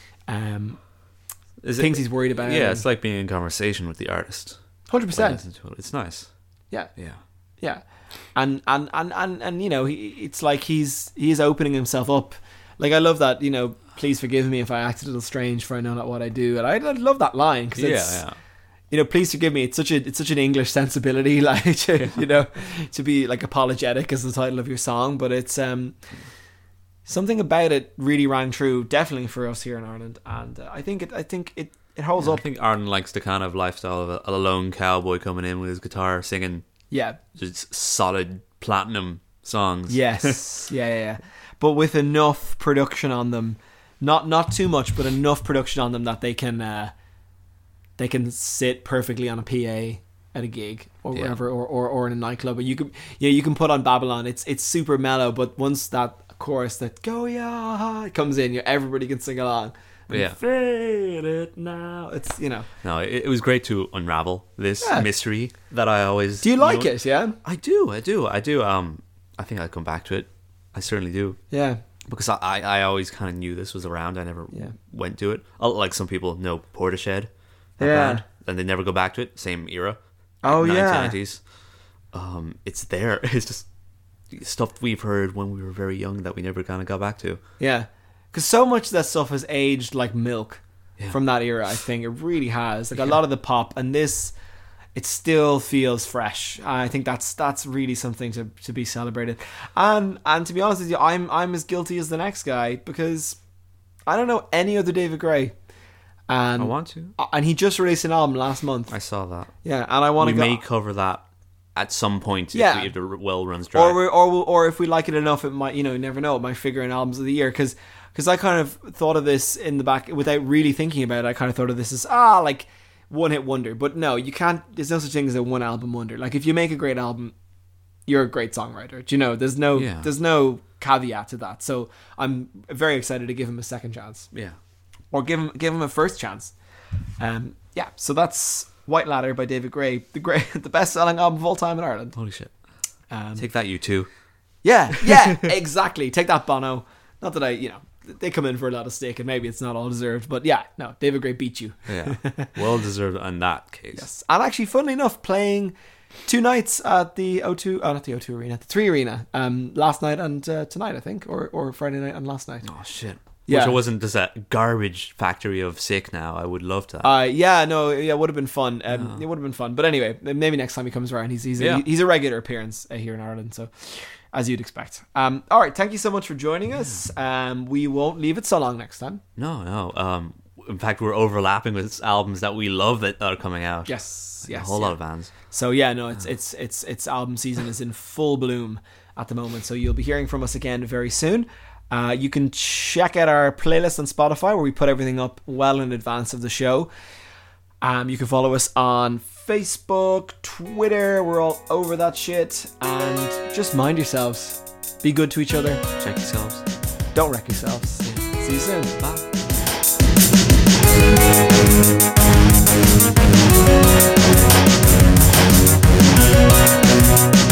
um, Is things he's worried about. Yeah, and- it's like being in conversation with the artist. one hundred When you percent. listen to it. It's nice. Yeah. Yeah. Yeah, and and and and, and you know, he, it's like he's he's opening himself up. Like I love that, you know. Please forgive me if I act a little strange, for I know not what I do. And I, I love that line because it's, Yeah, yeah. you know, please forgive me. It's such a it's such an English sensibility, like to, Yeah. you know, to be like apologetic as the title of your song. But it's um something about it really rang true, definitely for us here in Ireland, and uh, I think it I think it it holds I up. think Ireland likes the kind of lifestyle of a, a lone cowboy coming in with his guitar singing Yeah, just solid platinum songs. Yes, yeah, yeah, yeah. But with enough production on them, not not too much, but enough production on them that they can uh, they can sit perfectly on a P A at a gig or Yeah. wherever, or, or or in a nightclub. But you can yeah you can put on Babylon. It's it's super mellow, but once that chorus that go yeah it comes in, you everybody can sing along. Yeah. Fade it now. It's you know. No, it, it was great to unravel this Yeah. mystery that I always. Do you like know- it? Yeah. I do. I do. I do. Um, I think I'll come back to it. I certainly do. Yeah. Because I, I, I always kind of knew this was around. I never Yeah. went to it. Oh, like some people know Portishead, that Yeah. band, and they never go back to it. Same era. Oh, nineteen yeah. nineties. Um, it's there. It's just stuff we've heard when we were very young that we never kind of got back to. Yeah, because so much of that stuff has aged like milk Yeah. from that era. I think it really has. Like a lot of the pop, and this, it still feels fresh. I think that's that's really something to, to be celebrated. And and to be honest with you, I'm I'm as guilty as the next guy because I don't know any other David Gray. And I want to. and he just released an album last month. I saw that. Yeah, and I want We to go. may cover that at some point Yeah. if, we, if the well runs dry. Or we or we'll, or if we like it enough, it might, you know, you never know, it might figure in albums of the year. Because I kind of thought of this in the back without really thinking about it. I kind of thought of this as ah like one hit wonder, but no, you can't. There's no such thing as a one album wonder. Like if you make a great album, you're a great songwriter. Do you know? There's no Yeah. there's no caveat to that. So I'm very excited to give him a second chance, yeah. or give him give him a first chance. Um, yeah. So that's White Ladder by David Gray, the great, the best selling album of all time in Ireland. Holy shit. Um, Take that, you two. Yeah, yeah, exactly. Take that, Bono. Not that I, you know, they come in for a lot of stake and maybe it's not all deserved, but yeah, no, David Gray beat you. Yeah. Well deserved in that case. Yes. And actually, funnily enough, playing two nights at the O two, oh, not the O two Arena, the three Arena, um, last night and uh, tonight, I think, or, or Friday night and last night. Oh, shit. Yeah. Wish it wasn't just a garbage factory of sick now. I would love to. Uh, yeah, no, yeah, it would have been fun. Um, It would have been fun. But anyway, maybe next time he comes around, he's he's, Yeah. a, he's a regular appearance uh, here in Ireland, so as you'd expect. Um, all right, thank you so much for joining us. Um, we won't leave it so long next time. no, no. Um, in fact, we're overlapping with albums that we love that are coming out. Yes, Like yes. a whole yeah. lot of bands. So yeah, no, it's it's it's it's album season is in full bloom at the moment. So you'll be hearing from us again very soon. Uh, you can check out our playlist on Spotify where we put everything up well in advance of the show. Um, you can follow us on Facebook, Twitter. We're all over that shit. And just mind yourselves. Be good to each other. Check yourselves. Don't wreck yourselves. See you soon. Bye.